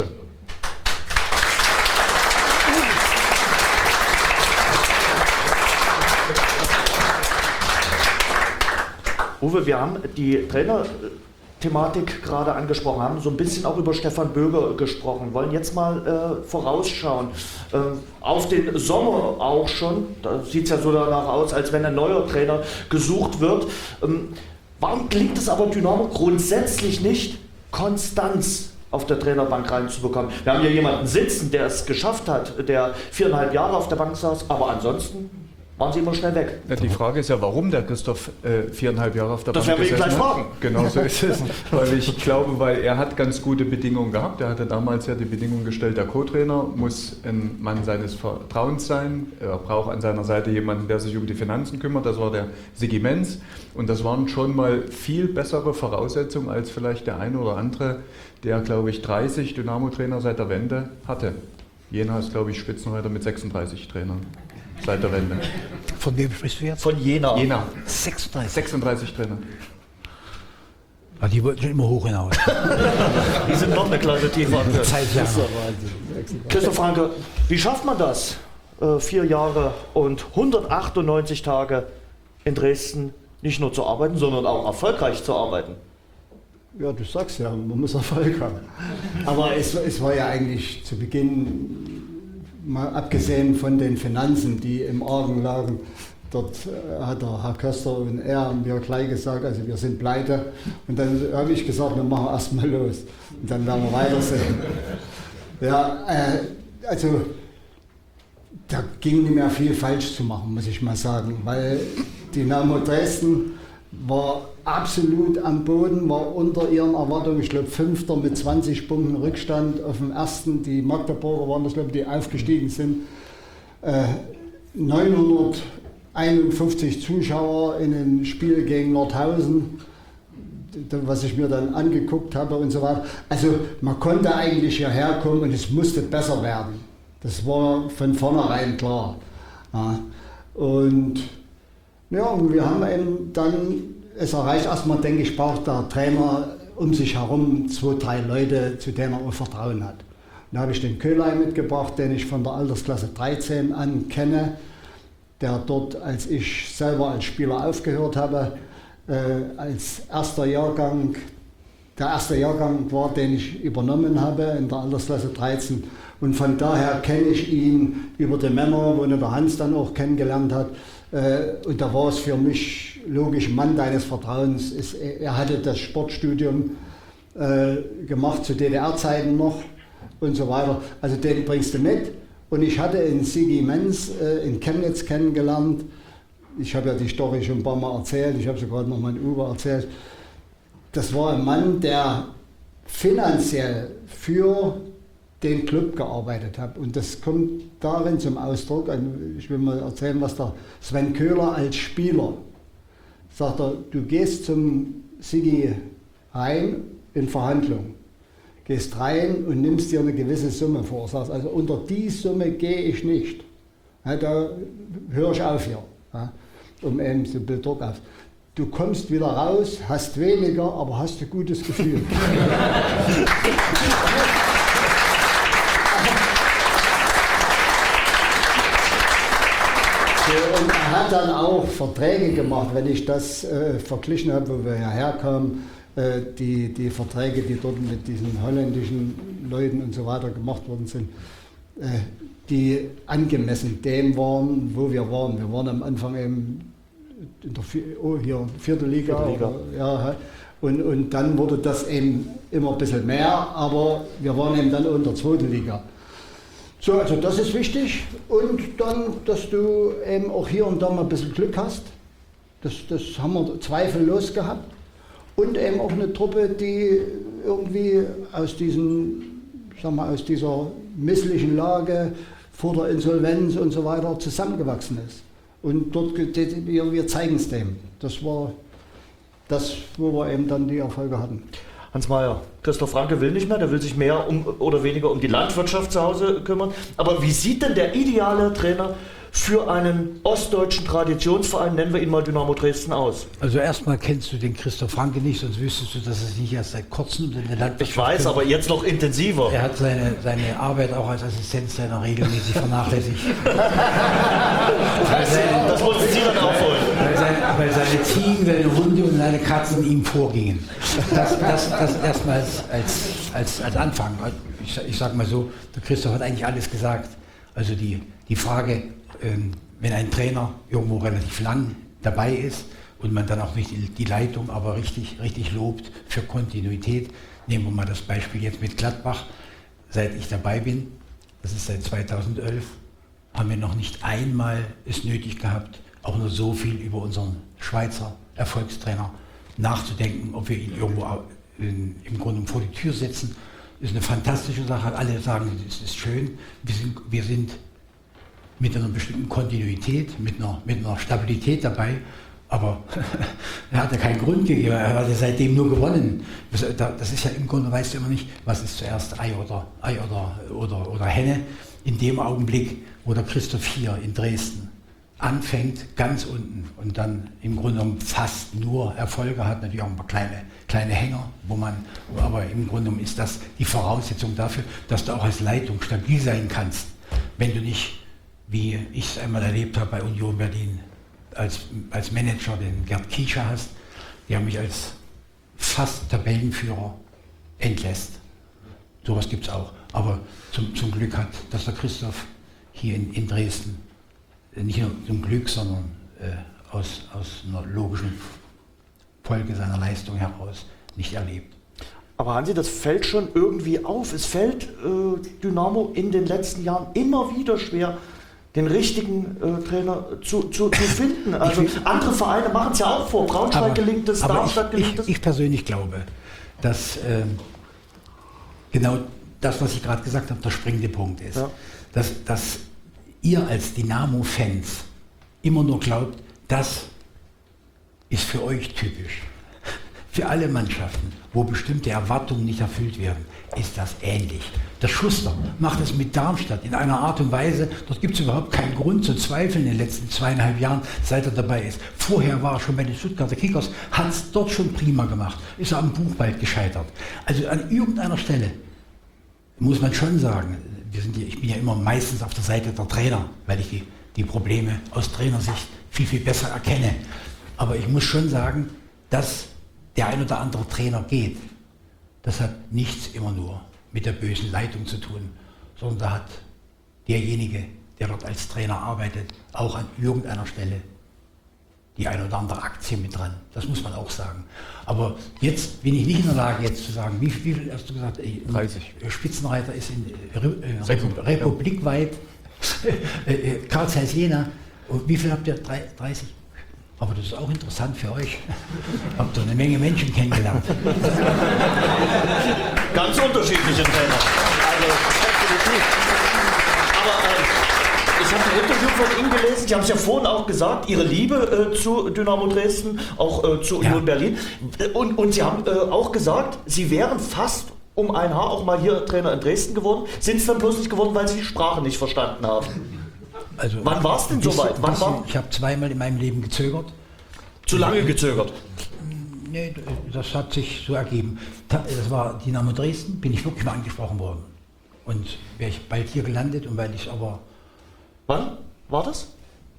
Uwe, wir haben die Trainerthematik gerade angesprochen, haben so ein bisschen auch über Stefan Böger gesprochen, wollen jetzt mal vorausschauen. Auf den Sommer auch schon, da sieht es ja so danach aus, als wenn ein neuer Trainer gesucht wird. Warum gelingt es aber Dynamo grundsätzlich nicht, Konstanz auf der Trainerbank reinzubekommen? Wir haben hier jemanden sitzen, der es geschafft hat, der 4,5 Jahre auf der Bank saß, aber ansonsten waren sie immer schnell weg. Ja, die Frage ist ja, warum der Christoph 4,5 Jahre auf der Bank Das werden wir ihn gleich fragen. Genau so ist es. Weil er hat ganz gute Bedingungen gehabt. Er hatte damals ja die Bedingung gestellt, der Co-Trainer muss ein Mann seines Vertrauens sein. Er braucht an seiner Seite jemanden, der sich um die Finanzen kümmert. Das war der Sigi Menz. Und das waren schon mal viel bessere Voraussetzungen als vielleicht der eine oder andere, der, glaube ich, 30 Dynamo-Trainer seit der Wende hatte. Jena ist, glaube ich, Spitzenreiter mit 36 Trainern. Seit der Wende. Von wem sprichst du jetzt? Von Jena. 36 Trainer. Ja, die wollten schon immer hoch hinaus. Die sind noch eine Klasse tiefer. Zeitjahre. Christoph Franke, wie schafft man das? 4 Jahre und 198 Tage in Dresden nicht nur zu arbeiten, sondern auch erfolgreich zu arbeiten. Ja, du sagst ja, man muss Erfolg haben. Aber es war ja eigentlich zu Beginn, mal abgesehen von den Finanzen, die im Argen lagen, dort hat der Herr Köster und er mir gleich gesagt, also wir sind pleite. Und dann habe ich gesagt, wir machen erstmal los. Und dann werden wir weitersehen. Ja, also da ging nicht mehr viel falsch zu machen, muss ich mal sagen. Weil Dynamo Dresden war absolut am Boden, war unter ihren Erwartungen, ich glaube 5. mit 20 Punkten Rückstand auf dem ersten. Die Magdeburger waren das, glaube ich, die aufgestiegen sind. 951 Zuschauer in einem Spiel gegen Nordhausen, was ich mir dann angeguckt habe und so weiter. Also man konnte eigentlich hierher kommen und es musste besser werden. Das war von vornherein klar. Ja. Und ja, wir haben eben dann es erreicht, erstmal denke ich, braucht der Trainer um sich herum 2, 3 Leute, zu denen er auch Vertrauen hat. Da habe ich den Köhlei mitgebracht, den ich von der Altersklasse 13 an kenne, der dort, als ich selber als Spieler aufgehört habe, als der erste Jahrgang war, den ich übernommen habe in der Altersklasse 13. Und von daher kenne ich ihn über die Männer, wo der Hans dann auch kennengelernt hat. Und da war es für mich logisch, Mann deines Vertrauens. Er hatte das Sportstudium gemacht, zu DDR-Zeiten noch und so weiter. Also den bringst du mit. Und ich hatte in Sigi Menz in Chemnitz kennengelernt. Ich habe ja die Story schon ein paar Mal erzählt, ich habe sie gerade noch mal in Uwe erzählt. Das war ein Mann, der finanziell für den Club gearbeitet hat. Und das kommt darin zum Ausdruck, ich will mal erzählen, was der Sven Köhler als Spieler sagt, du gehst zum Sigi rein in Verhandlungen, gehst rein und nimmst dir eine gewisse Summe vor, sagst, also unter die Summe gehe ich nicht, ja, da höre ich auf hier, ja, um eben so viel Druck auf. Du kommst wieder raus, hast weniger, aber hast ein gutes Gefühl. Und er hat dann auch Verträge gemacht, wenn ich das verglichen habe, wo wir hierher kamen, die Verträge, die dort mit diesen holländischen Leuten und so weiter gemacht worden sind, die angemessen dem waren, wo wir waren. Wir waren am Anfang eben in der vierte Liga. Vierte Liga. Ja, und dann wurde das eben immer ein bisschen mehr, aber wir waren eben dann in der zweiten Liga. So, also das ist wichtig und dann, dass du eben auch hier und da mal ein bisschen Glück hast. Das haben wir zweifellos gehabt. Und eben auch eine Truppe, die irgendwie aus dieser misslichen Lage vor der Insolvenz und so weiter zusammengewachsen ist. Und dort, wir zeigen es dem. Das war das, wo wir eben dann die Erfolge hatten. Hans Mayer, Christoph Franke will nicht mehr, der will sich mehr oder weniger um die Landwirtschaft zu Hause kümmern. Aber wie sieht denn der ideale Trainer für einen ostdeutschen Traditionsverein, nennen wir ihn mal Dynamo Dresden, aus? Also erstmal kennst du den Christoph Franke nicht, sonst wüsstest du, dass er sich nicht erst seit kurzem um den Landwirtschaft Ich weiß, kümmert. aber jetzt noch intensiver. Er hat seine Arbeit auch als Assistenztrainer regelmäßig vernachlässigt. Das mussten Sie dann aufholen. Weil seine Ziegen, seine Hunde und seine Katzen ihm vorgingen. Das erstmal als Anfang. Ich sag mal so, der Christoph hat eigentlich alles gesagt. Also die Frage, wenn ein Trainer irgendwo relativ lang dabei ist und man dann auch nicht die Leitung aber richtig lobt für Kontinuität. Nehmen wir mal das Beispiel jetzt mit Gladbach. Seit ich dabei bin, das ist seit 2011, haben wir noch nicht einmal es nötig gehabt, auch nur so viel über unseren Schweizer Erfolgstrainer nachzudenken, ob wir ihn irgendwo im Grunde vor die Tür setzen. Das ist eine fantastische Sache. Alle sagen, es ist schön. Wir sind mit einer bestimmten Kontinuität, mit einer Stabilität dabei. Aber er hatte keinen Grund gegeben, er hatte seitdem nur gewonnen. Das ist ja im Grunde, weißt du immer nicht, was ist zuerst Ei oder Henne. In dem Augenblick, wo der Christoph hier in Dresden anfängt, ganz unten und dann im Grunde genommen fast nur Erfolge hat, natürlich auch ein paar kleine Hänger, aber im Grunde genommen ist das die Voraussetzung dafür, dass du auch als Leitung stabil sein kannst. Wenn du nicht, wie ich es einmal erlebt habe bei Union Berlin, als Manager den Gerd Kiescher hast, der mich als fast Tabellenführer entlässt. Sowas gibt es auch. Aber zum Glück hat, dass der Christoph hier in Dresden, nicht nur zum Glück, sondern aus einer logischen Folge seiner Leistung heraus nicht erlebt. Aber Hansi, das fällt schon irgendwie auf. Es fällt Dynamo in den letzten Jahren immer wieder schwer, den richtigen Trainer zu finden. Also andere Vereine machen es ja auch vor. Braunschweig gelingt es, Darmstadt gelingt es. Ich persönlich glaube, dass genau das, was ich gerade gesagt habe, der springende Punkt ist. Ja. Dass ihr als Dynamo-Fans immer nur glaubt, das ist für euch typisch. Für alle Mannschaften, wo bestimmte Erwartungen nicht erfüllt werden, ist das ähnlich. Der Schuster macht es mit Darmstadt in einer Art und Weise, dort gibt es überhaupt keinen Grund zu zweifeln in den letzten 2,5 Jahren, seit er dabei ist. Vorher war er schon bei den Stuttgarter Kickers, hat es dort schon prima gemacht, ist er am Buchwald gescheitert. Also an irgendeiner Stelle muss man schon sagen, ich bin ja immer meistens auf der Seite der Trainer, weil ich die Probleme aus Trainersicht viel besser erkenne. Aber ich muss schon sagen, dass der ein oder andere Trainer geht. Das hat nichts immer nur mit der bösen Leitung zu tun, sondern da hat derjenige, der dort als Trainer arbeitet, auch an irgendeiner Stelle die ein oder andere Aktie mit dran. Das muss man auch sagen. Aber jetzt bin ich nicht in der Lage, jetzt zu sagen, wie viel hast du gesagt? 30. Spitzenreiter ist in republikweit. Karl Zeiss Jena. Und wie viel habt ihr? 30? Aber das ist auch interessant für euch. Habt ihr eine Menge Menschen kennengelernt. Ganz unterschiedliche Trainer. Also, aber ich habe ein Interview von Ihnen gelesen, Sie haben es ja vorhin auch gesagt, Ihre Liebe zu Dynamo Dresden, auch zu Union Berlin. Und Sie haben auch gesagt, Sie wären fast um ein Haar auch mal hier Trainer in Dresden geworden, sind es dann bloß nicht geworden, weil Sie die Sprache nicht verstanden haben. Also, wann war es denn soweit? Ich habe zweimal in meinem Leben gezögert. Zu lange gezögert? Nee, das hat sich so ergeben. Das war Dynamo Dresden, bin ich wirklich mal angesprochen worden. Und wäre ich bald hier gelandet und weil ich aber... Wann war das?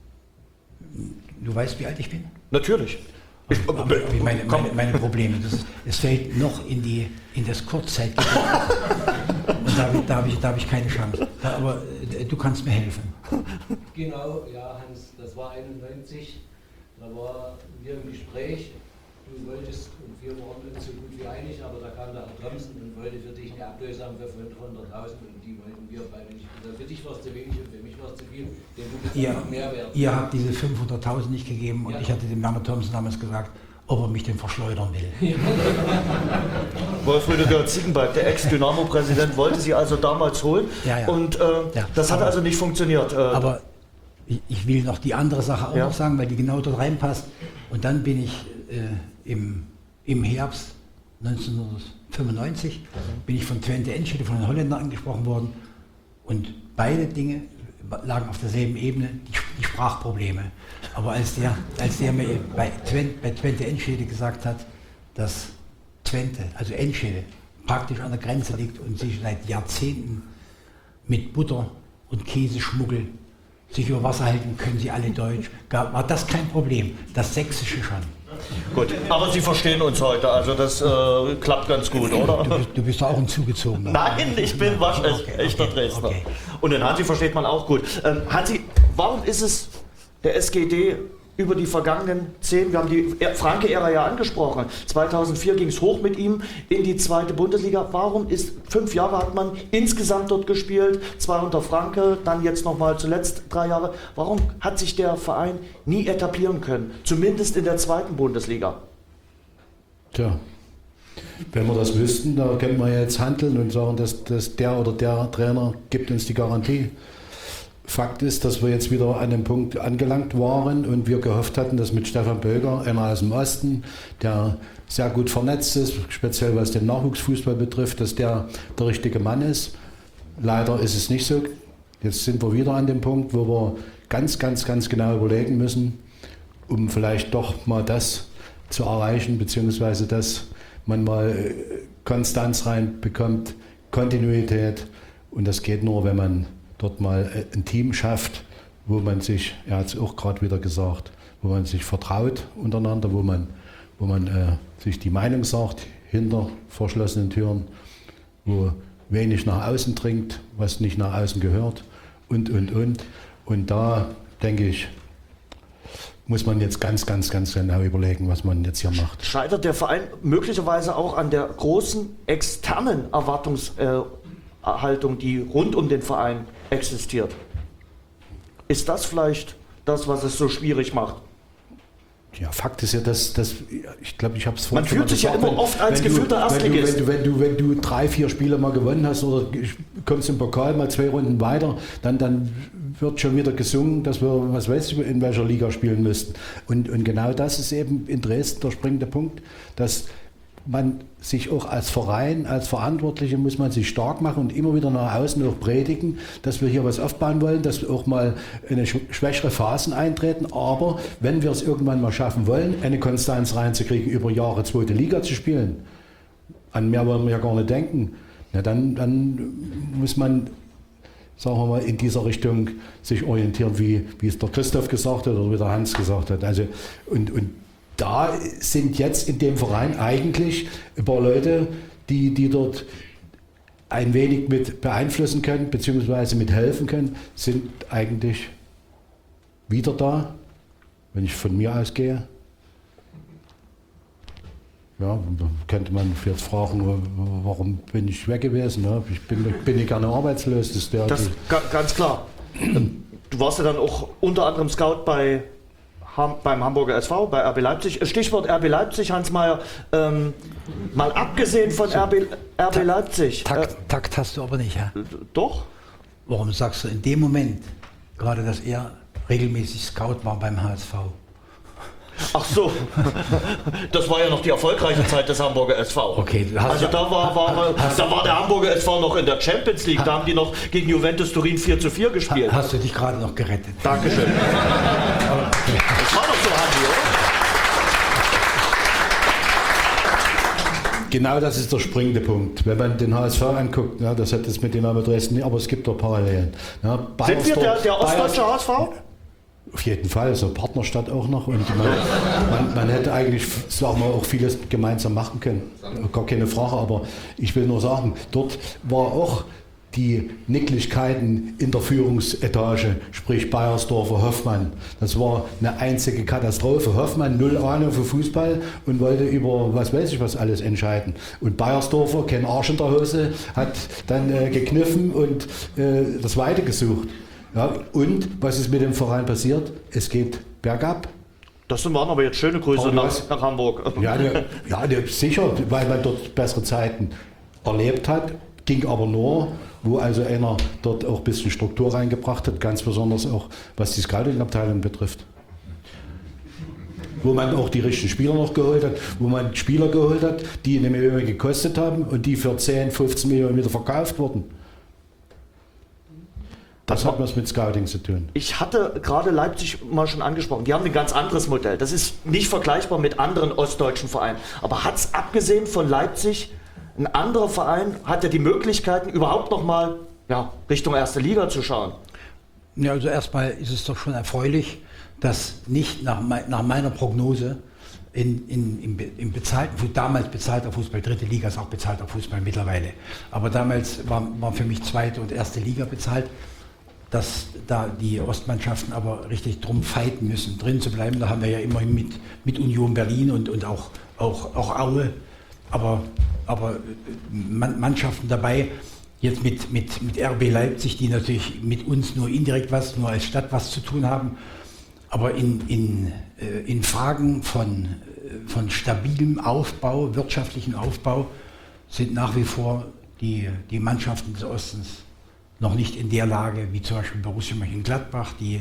Du weißt, wie alt ich bin? Natürlich. Meine Probleme. Es fällt noch in das Kurzzeitgefühl. Und da hab ich keine Chance. Aber du kannst mir helfen. Genau, ja, Hans, das war 91. Da waren wir im Gespräch, du wolltest, und wir waren uns so gut wie einig, aber da kam der Herr Thompson und wollte für dich eine Ablöse haben für 500.000 und die wollten wir beide nicht. Also für dich war es zu wenig und für mich war es zu viel, denn du bist einfach mehr wert. Ihr habt diese 500.000 nicht gegeben und ich hatte dem Werner Thompson damals gesagt, ob er mich denn verschleudern will. Wolf Rüdiger Ziegenbalg, der Ex-Dynamo-Präsident, wollte sie also damals holen und das hat also nicht funktioniert. Aber ich will noch die andere Sache auch noch sagen, weil die genau dort reinpasst. Und dann bin ich im Herbst 1995 bin ich von Twente Enschede, von den Holländern angesprochen worden und beide Dinge lagen auf derselben Ebene, die Sprachprobleme. Aber als der mir bei Twente Enschede gesagt hat, dass Twente, also Enschede, praktisch an der Grenze liegt und sich seit Jahrzehnten mit Butter und Käseschmuggel sich über Wasser halten, können sie alle Deutsch, war das kein Problem, das Sächsische schon. Gut, aber Sie verstehen uns heute, also das klappt ganz gut, oder? Du bist auch ein Zugezogener. Nein, ich bin echter Dresdner. Okay. Und den Hansi versteht man auch gut. Hansi, warum ist es der SGD über die vergangenen 10, wir haben die Franke-Ära ja angesprochen, 2004 ging es hoch mit ihm in die 2. Bundesliga. Warum 5 Jahre hat man insgesamt dort gespielt, 2 unter Franke, dann jetzt nochmal zuletzt 3 Jahre. Warum hat sich der Verein nie etablieren können, zumindest in der 2. Bundesliga? Tja, wenn wir das wüssten, da könnten wir jetzt handeln und sagen, dass der oder der Trainer gibt uns die Garantie. Fakt ist, dass wir jetzt wieder an dem Punkt angelangt waren und wir gehofft hatten, dass mit Stefan Böger, einer aus dem Osten, der sehr gut vernetzt ist, speziell was den Nachwuchsfußball betrifft, dass der richtige Mann ist. Leider ist es nicht so. Jetzt sind wir wieder an dem Punkt, wo wir ganz genau überlegen müssen, um vielleicht doch mal das zu erreichen, beziehungsweise dass man mal Konstanz reinbekommt, Kontinuität, und das geht nur, wenn man dort mal ein Team schafft, wo man sich, er hat es auch gerade wieder gesagt, wo man sich vertraut untereinander, wo man sich die Meinung sagt, hinter verschlossenen Türen, wo wenig nach außen dringt, was nicht nach außen gehört und. Und da, denke ich, muss man jetzt ganz genau überlegen, was man jetzt hier macht. Scheitert der Verein möglicherweise auch an der großen externen Erwartungshaltung, die rund um den Verein existiert? Ist das vielleicht das, was es so schwierig macht? Ja, Fakt ist ja, dass ich glaube, ich habe es vorhin Man fühlt sich ja immer oft als gefühlter Erstligist. Wenn du 3-4 Spiele mal gewonnen hast oder kommst im Pokal mal 2 Runden weiter, dann wird schon wieder gesungen, dass wir, was weiß ich, in welcher Liga spielen müssten. Und genau das ist eben in Dresden der springende Punkt, dass man sich auch als Verein, als Verantwortliche muss man sich stark machen und immer wieder nach außen auch predigen, dass wir hier was aufbauen wollen, dass auch mal eine schwächere Phasen eintreten. Aber wenn wir es irgendwann mal schaffen wollen, eine Konstanz reinzukriegen, über Jahre 2. Liga zu spielen, an mehr wollen wir ja gar nicht denken, na dann muss man, sagen wir mal, in dieser Richtung sich orientieren, wie es der Christoph gesagt hat oder wie der Hans gesagt hat. Also, und da sind jetzt in dem Verein eigentlich ein paar Leute, die dort ein wenig mit beeinflussen können, beziehungsweise mit helfen können, sind eigentlich wieder da, wenn ich von mir ausgehe. Ja, könnte man jetzt fragen, warum bin ich weg gewesen? Ja, ich bin nicht gerne arbeitslos. Das ganz klar. Du warst ja dann auch unter anderem Scout beim Hamburger SV, bei RB Leipzig. Stichwort RB Leipzig, Hans Meyer. Mal abgesehen von RB Leipzig. Takt hast du aber nicht, ja? Doch. Warum sagst du in dem Moment gerade, dass er regelmäßig Scout war beim HSV? Ach so, das war ja noch die erfolgreiche Zeit des Hamburger SV. Okay, also da war der Hamburger SV noch in der Champions League, da haben die noch gegen Juventus Turin 4:4 gespielt. Hast du dich gerade noch gerettet? Dankeschön. Das war doch so, Hansi, oder? Genau das ist der springende Punkt. Wenn man den HSV anguckt, ja, das hat es mit Dynamo Dresden nicht, aber es gibt doch Parallelen. Ja, sind wir der ostdeutsche HSV? Auf jeden Fall, so Partnerstadt auch noch. Und man hätte eigentlich, sagen wir, auch vieles gemeinsam machen können. Gar keine Frage, aber ich will nur sagen, dort war auch die Nicklichkeiten in der Führungsetage, sprich Beiersdorfer, Hoffmann. Das war eine einzige Katastrophe. Hoffmann, null Ahnung für Fußball und wollte über was weiß ich was alles entscheiden. Und Beiersdorfer, kein Arsch in der Hose, hat dann gekniffen und das Weite gesucht. Ja, und was ist mit dem Verein passiert? Es geht bergab. Das waren aber jetzt schöne Grüße nach Hamburg. Ja, sicher, weil man dort bessere Zeiten erlebt hat. Ging aber nur, wo also einer dort auch ein bisschen Struktur reingebracht hat, ganz besonders auch was die Scouting-Abteilung betrifft. Wo man auch die richtigen Spieler noch geholt hat, wo man Spieler geholt hat, die 1 Million gekostet haben und die für 10, 15 Millionen wieder verkauft wurden. Das hat was mit Scouting zu tun. Ich hatte gerade Leipzig mal schon angesprochen. Die haben ein ganz anderes Modell. Das ist nicht vergleichbar mit anderen ostdeutschen Vereinen. Aber hat es abgesehen von Leipzig ein anderer Verein, hat er die Möglichkeiten, überhaupt noch mal Richtung erste Liga zu schauen? Ja, also erstmal ist es doch schon erfreulich, dass nicht nach meiner Prognose im bezahlten, damals bezahlter Fußball, dritte Liga ist auch bezahlter Fußball mittlerweile, aber damals war für mich zweite und erste Liga bezahlt, dass da die Ostmannschaften aber richtig drum fighten müssen, drin zu bleiben. Da haben wir ja immerhin mit Union Berlin und auch Aue, aber Mannschaften dabei, jetzt mit RB Leipzig, die natürlich mit uns nur indirekt nur als Stadt was zu tun haben, aber in Fragen von stabilem Aufbau, wirtschaftlichem Aufbau, sind nach wie vor die Mannschaften des Ostens noch nicht in der Lage, wie zum Beispiel Borussia Mönchengladbach, die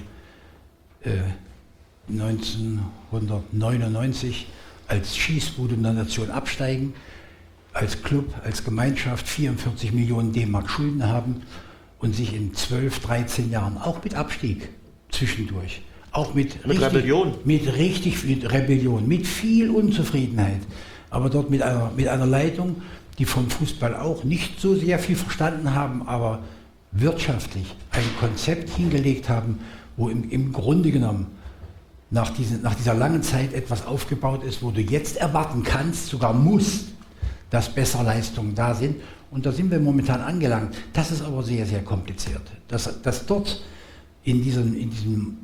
1999 als Schießbude der Nation absteigen, als Club, als Gemeinschaft 44 Millionen D-Mark Schulden haben und sich in 12, 13 Jahren, auch mit Abstieg zwischendurch, auch mit Rebellion, mit richtig viel Rebellion, mit viel Unzufriedenheit, aber dort mit einer Leitung, die vom Fußball auch nicht so sehr viel verstanden haben, aber wirtschaftlich ein Konzept hingelegt haben, wo im Grunde genommen nach dieser langen Zeit etwas aufgebaut ist, wo du jetzt erwarten kannst, sogar musst, dass bessere Leistungen da sind. Und da sind wir momentan angelangt. Das ist aber sehr, sehr kompliziert. Dass dort in diesem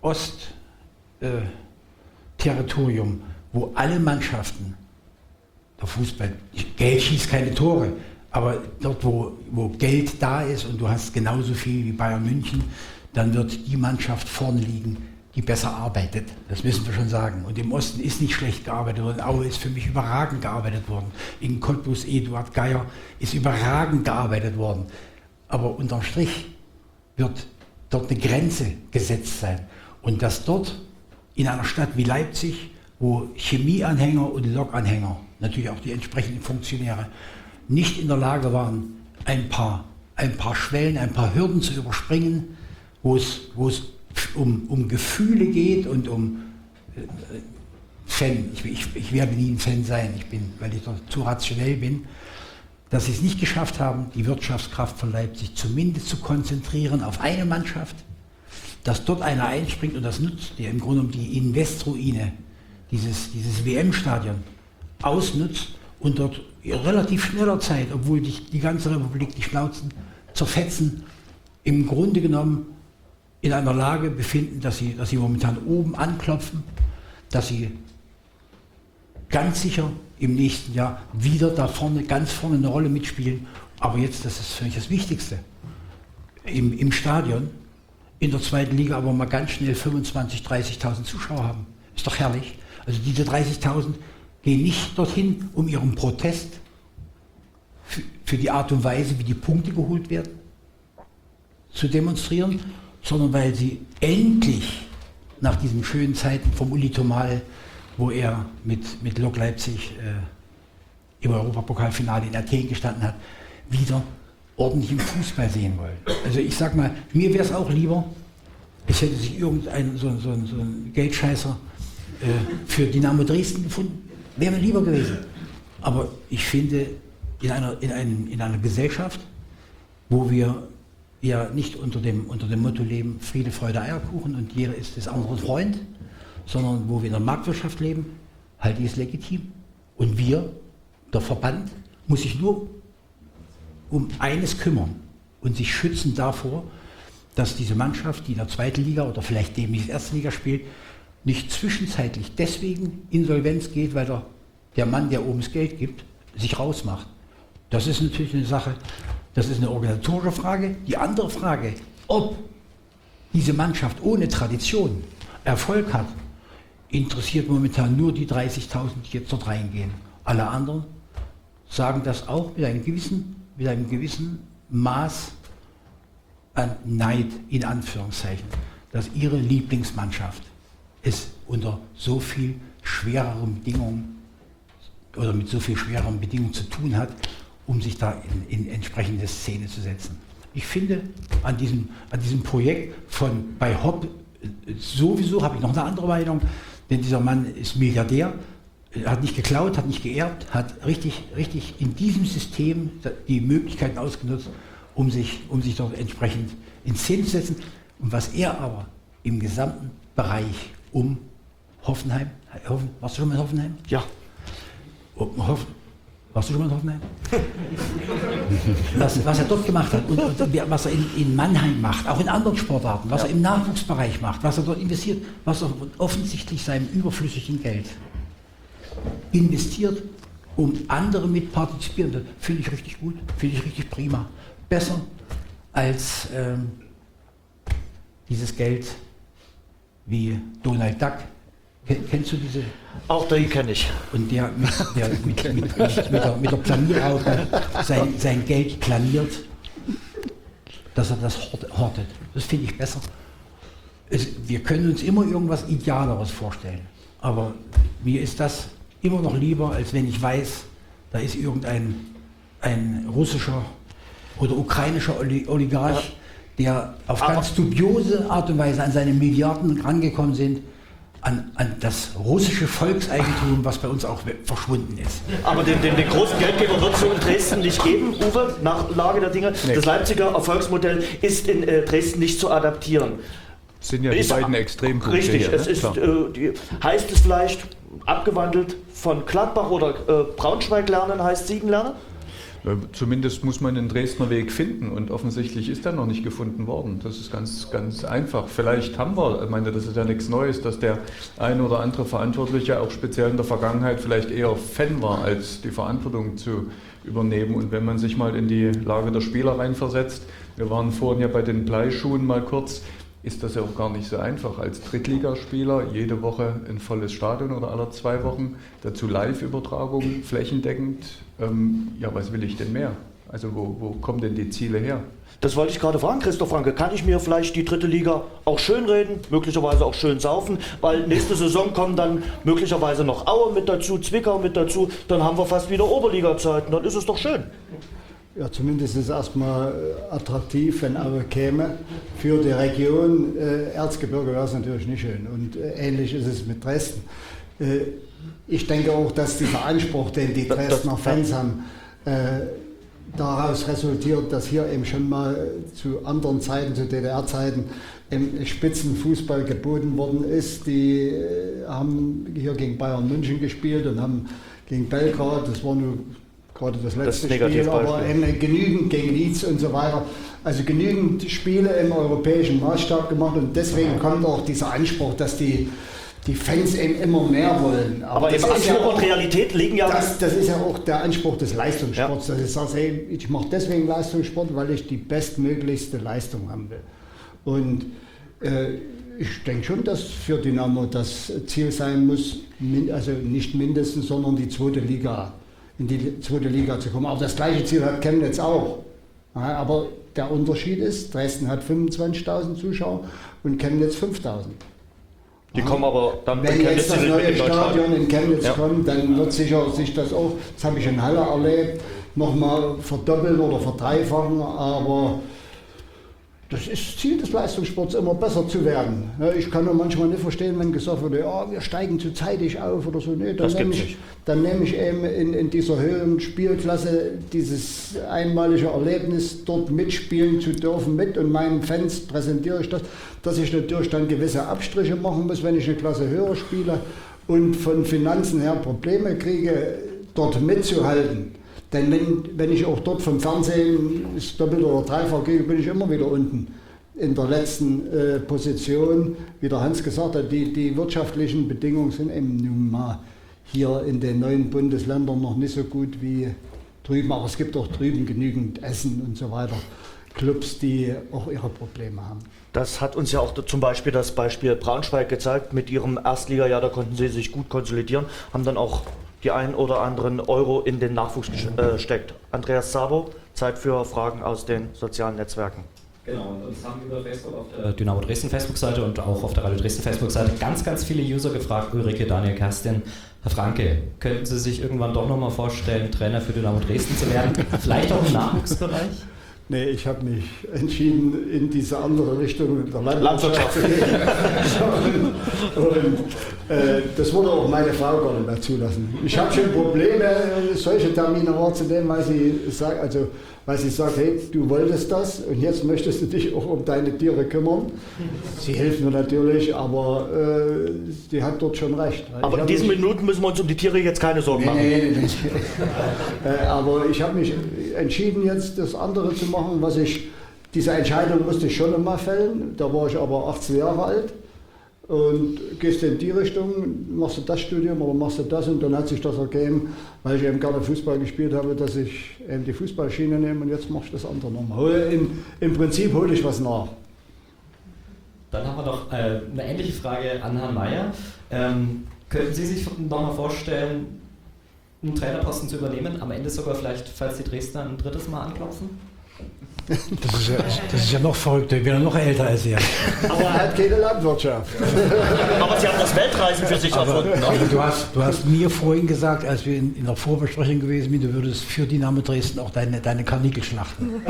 Ostterritorium, wo alle Mannschaften, der Fußball, Geld schießt keine Tore, aber dort, wo Geld da ist und du hast genauso viel wie Bayern München, dann wird die Mannschaft vorne liegen, die besser arbeitet. Das müssen wir schon sagen. Und im Osten ist nicht schlecht gearbeitet worden. Aue ist für mich überragend gearbeitet worden. In Cottbus Eduard Geier ist überragend gearbeitet worden. Aber unterm Strich wird dort eine Grenze gesetzt sein. Und dass dort in einer Stadt wie Leipzig, wo Chemieanhänger und Lokanhänger, natürlich auch die entsprechenden Funktionäre, nicht in der Lage waren, ein paar Schwellen, ein paar Hürden zu überspringen, wo es um Gefühle geht und um Fan. Ich werde nie ein Fan sein, weil ich dort zu rationell bin, dass sie es nicht geschafft haben, die Wirtschaftskraft von Leipzig zumindest zu konzentrieren auf eine Mannschaft, dass dort einer einspringt und das nutzt, der im Grunde genommen die Investroine, dieses WM-Stadion ausnutzt und dort in relativ schneller Zeit, obwohl die ganze Republik die Schnauzen zerfetzen, im Grunde genommen in einer Lage befinden, dass sie momentan oben anklopfen, dass sie ganz sicher im nächsten Jahr wieder da vorne, ganz vorne eine Rolle mitspielen. Aber jetzt, das ist für mich das Wichtigste, im Stadion, in der zweiten Liga aber mal ganz schnell 25.000, 30.000 Zuschauer haben. Ist doch herrlich. Also diese 30.000 gehen nicht dorthin, um ihren Protest für die Art und Weise, wie die Punkte geholt werden, zu demonstrieren, sondern weil sie endlich nach diesen schönen Zeiten vom Uli Tomal, wo er mit Lok Leipzig im Europapokalfinale in Athen gestanden hat, wieder ordentlich im Fußball sehen wollen. Also ich sag mal, mir wäre es auch lieber, es hätte sich irgendein so ein Geldscheißer für Dynamo Dresden gefunden, wäre mir lieber gewesen. Aber ich finde, in einer Gesellschaft, wo wir ja nicht unter dem Motto leben, Friede, Freude, Eierkuchen und jeder ist des anderen Freund, sondern wo wir in der Marktwirtschaft leben, halte ich es legitim. Und wir, der Verband, muss sich nur um eines kümmern, und sich schützen davor, dass diese Mannschaft, die in der zweiten Liga oder vielleicht demnächst erste Liga spielt, nicht zwischenzeitlich deswegen Insolvenz geht, weil der Mann, der oben das Geld gibt, sich rausmacht. Das ist natürlich eine Sache, das ist eine organisatorische Frage. Die andere Frage, ob diese Mannschaft ohne Tradition Erfolg hat, interessiert momentan nur die 30.000, die jetzt dort reingehen. Alle anderen sagen das auch mit einem gewissen Maß an Neid, in Anführungszeichen, dass ihre Lieblingsmannschaft es unter so viel schwereren Bedingungen oder mit so viel schwereren Bedingungen zu tun hat, um sich da in entsprechende Szene zu setzen. Ich finde, an diesem Projekt bei Hopp sowieso habe ich noch eine andere Meinung, denn dieser Mann ist Milliardär, hat nicht geklaut, hat nicht geerbt, hat richtig in diesem System die Möglichkeiten ausgenutzt, um sich dort entsprechend in Szene zu setzen. Und was er aber im gesamten Bereich um Hoffenheim, warst du schon mal in Hoffenheim? Ja. Warst du schon mal in Hoffenheim? Was er dort gemacht hat und was er in Mannheim macht, auch in anderen Sportarten, was er im Nachwuchsbereich macht, was er dort investiert, was er offensichtlich seinem überflüssigen Geld investiert, um andere mit partizipieren. Finde ich richtig gut, finde ich richtig prima. Besser als dieses Geld wie Donald Duck. Kennst du diese? Auch den kenne ich. Und der mit der Planierauge sein Geld planiert, dass er das hortet. Das finde ich besser. Wir können uns immer irgendwas Idealeres vorstellen. Aber mir ist das immer noch lieber, als wenn ich weiß, da ist irgendein russischer oder ukrainischer Oligarch, der auf ganz dubiose Art und Weise an seine Milliarden rangekommen sind, an das russische Volkseigentum, was bei uns auch verschwunden ist. Aber den großen Geldgeber wird es so in Dresden nicht geben, Uwe, nach Lage der Dinge. Nee. Das Leipziger Erfolgsmodell ist in Dresden nicht zu adaptieren. Das sind ja die beiden Extrempunkte. Richtig, hier, es ist, heißt es vielleicht abgewandelt von Gladbach oder Braunschweig lernen, heißt Siegen lernen? Zumindest muss man den Dresdner Weg finden und offensichtlich ist er noch nicht gefunden worden. Das ist ganz, ganz einfach. Vielleicht haben wir, ich meine, das ist ja nichts Neues, dass der ein oder andere Verantwortliche auch speziell in der Vergangenheit vielleicht eher Fan war, als die Verantwortung zu übernehmen. Und wenn man sich mal in die Lage der Spieler reinversetzt, wir waren vorhin ja bei den Bleischuhen mal kurz, ist das ja auch gar nicht so einfach. Als Drittligaspieler jede Woche ein volles Stadion oder alle 2 Wochen, dazu Live-Übertragung, flächendeckend. Ja, was will ich denn mehr? Also wo kommen denn die Ziele her? Das wollte ich gerade fragen, Christoph Franke. Kann ich mir vielleicht die dritte Liga auch schönreden, möglicherweise auch schön saufen? Weil nächste Saison kommen dann möglicherweise noch Aue mit dazu, Zwickau mit dazu. Dann haben wir fast wieder Oberliga-Zeiten. Dann ist es doch schön. Ja, zumindest ist es erstmal attraktiv, wenn Aue käme. Für die Region Erzgebirge wäre es natürlich nicht schön. Und ähnlich ist es mit Dresden. Ich denke auch, dass dieser Anspruch, den die Dresdner Fans haben, daraus resultiert, dass hier eben schon mal zu anderen Zeiten, zu DDR-Zeiten, Spitzenfußball geboten worden ist. Die haben hier gegen Bayern München gespielt und haben gegen Belgrad, das war nur gerade das letzte Spiel, aber genügend gegen Leeds und so weiter. Also genügend Spiele im europäischen Maßstab gemacht und deswegen kommt auch dieser Anspruch, dass die Fans eben immer mehr wollen. Aber im Anspruch und Realität liegen ja... Das ist ja auch der Anspruch des Leistungssports. Ja. Dass ich sage, hey, ich mache deswegen Leistungssport, weil ich die bestmöglichste Leistung haben will. Und ich denke schon, dass für Dynamo das Ziel sein muss, also nicht mindestens, sondern in die zweite Liga zu kommen. Aber das gleiche Ziel hat Chemnitz auch. Ja, aber der Unterschied ist, Dresden hat 25.000 Zuschauer und Chemnitz 5.000. Die kommen aber dann, wenn jetzt das neue Stadion in Chemnitz kommt, dann wird sich das auch, das habe ich in Halle erlebt, nochmal verdoppeln oder verdreifachen, aber das ist Ziel des Leistungssports, immer besser zu werden. Ich kann nur manchmal nicht verstehen, wenn gesagt wird, ja, wir steigen zu zeitig auf oder so. Nee, dann nehme ich eben in dieser höheren Spielklasse dieses einmalige Erlebnis, dort mitspielen zu dürfen mit und meinen Fans präsentiere ich das, dass ich natürlich dann gewisse Abstriche machen muss, wenn ich eine Klasse höher spiele und von Finanzen her Probleme kriege, dort mitzuhalten. Denn wenn ich auch dort vom Fernsehen das doppelt oder dreifach gehe, bin ich immer wieder unten in der letzten Position. Wie der Hans gesagt hat, die wirtschaftlichen Bedingungen sind eben nun mal hier in den neuen Bundesländern noch nicht so gut wie drüben. Aber es gibt auch drüben genügend Essen und so weiter. Clubs, die auch ihre Probleme haben. Das hat uns ja auch zum Beispiel das Beispiel Braunschweig gezeigt. Mit ihrem Erstligajahr, da konnten sie sich gut konsolidieren, haben dann auch die ein oder anderen Euro in den Nachwuchs gesteckt. Andreas Sabo, Zeit für Fragen aus den sozialen Netzwerken. Genau, und uns haben über Facebook auf der Dynamo Dresden Facebook-Seite und auch auf der Radio Dresden Facebook-Seite ganz viele User gefragt, Ulrike, Daniel, Kerstin, Herr Franke, könnten Sie sich irgendwann doch nochmal vorstellen, Trainer für Dynamo Dresden zu werden? Vielleicht auch im Nachwuchsbereich? Nee, ich habe mich entschieden, in diese andere Richtung der Landwirtschaft zu gehen. und das würde auch meine Frau gar nicht mehr zulassen. Ich habe schon Probleme, solche Termine wahrzunehmen, weil sie sagt, hey, du wolltest das und jetzt möchtest du dich auch um deine Tiere kümmern. Sie hilft mir natürlich, aber sie hat dort schon recht. Aber in diesen Minuten müssen wir uns um die Tiere jetzt keine Sorgen machen. Nee. Aber ich habe mich entschieden, jetzt das andere zu machen, diese Entscheidung musste ich schon einmal fällen. Da war ich aber 18 Jahre alt. Und gehst du in die Richtung, machst du das Studium oder machst du das, und dann hat sich das ergeben, weil ich eben gerne Fußball gespielt habe, dass ich eben die Fußballschiene nehme und jetzt mache ich das andere nochmal. Im Prinzip hole ich was nach. Dann haben wir noch eine ähnliche Frage an Herrn Mayer. Könnten Sie sich nochmal vorstellen, einen Trainerposten zu übernehmen, am Ende sogar vielleicht, falls die Dresdner ein drittes Mal anklopfen? Das ist ja noch verrückter, ich bin ja noch älter als ihr. Aber er hat keine Landwirtschaft. Aber Sie haben das Weltreisen für sich erfunden. Du hast mir vorhin gesagt, als wir in der Vorbesprechung gewesen sind, du würdest für Dynamo Dresden auch deine Karnickel schlachten.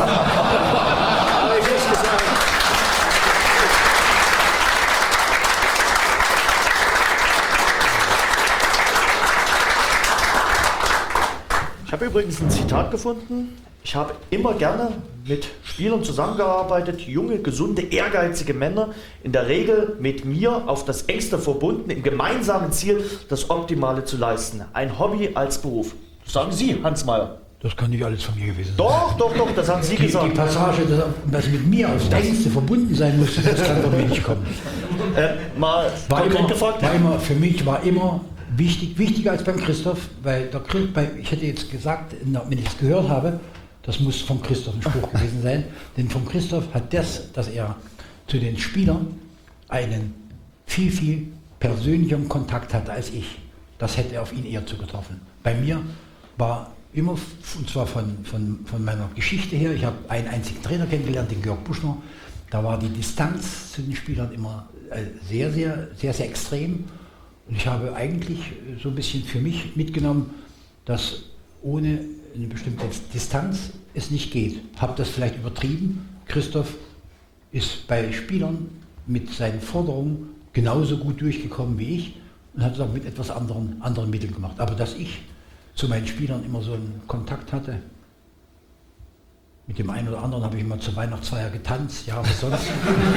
Ich habe übrigens ein Zitat gefunden. Ich habe immer gerne mit Spielern zusammengearbeitet, junge, gesunde, ehrgeizige Männer, in der Regel mit mir auf das Engste verbunden, im gemeinsamen Ziel, das Optimale zu leisten. Ein Hobby als Beruf. Das sagen Sie, Hans Mayer. Das kann nicht alles von mir gewesen sein. Doch, das haben Sie gesagt. Die Passage, dass mit mir aufs Engste verbunden sein musste, das kann von mir nicht kommen. Mal konkret gefragt. Für mich war immer wichtiger als beim Christoph, weil ich hätte jetzt gesagt, wenn ich es gehört habe, das muss von Christoph ein Spruch gewesen sein, denn von Christoph hat dass er zu den Spielern einen viel persönlicheren Kontakt hatte als ich. Das hätte auf ihn eher zugetroffen. Bei mir war immer, und zwar von meiner Geschichte her, ich habe einen einzigen Trainer kennengelernt, den Georg Buschner, da war die Distanz zu den Spielern immer sehr extrem. Und ich habe eigentlich so ein bisschen für mich mitgenommen, dass ohne eine bestimmte Distanz es nicht geht. Habe das vielleicht übertrieben. Christoph ist bei Spielern mit seinen Forderungen genauso gut durchgekommen wie ich und hat es auch mit etwas anderen Mitteln gemacht. Aber dass ich zu meinen Spielern immer so einen Kontakt hatte, mit dem einen oder anderen habe ich immer zur Weihnachtsfeier getanzt, ja, was sonst.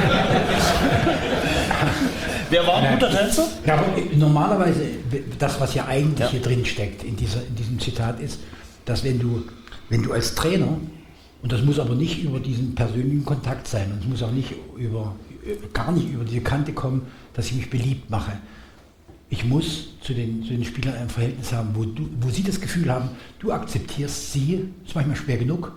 Wer war ein guter Tänzer? Ja, aber normalerweise, das, was ja eigentlich hier drin steckt, in diesem Zitat ist, dass wenn du als Trainer, und das muss aber nicht über diesen persönlichen Kontakt sein, und es muss auch gar nicht über diese Kante kommen, dass ich mich beliebt mache. Ich muss zu den Spielern ein Verhältnis haben, wo sie das Gefühl haben, du akzeptierst sie, ist manchmal schwer genug,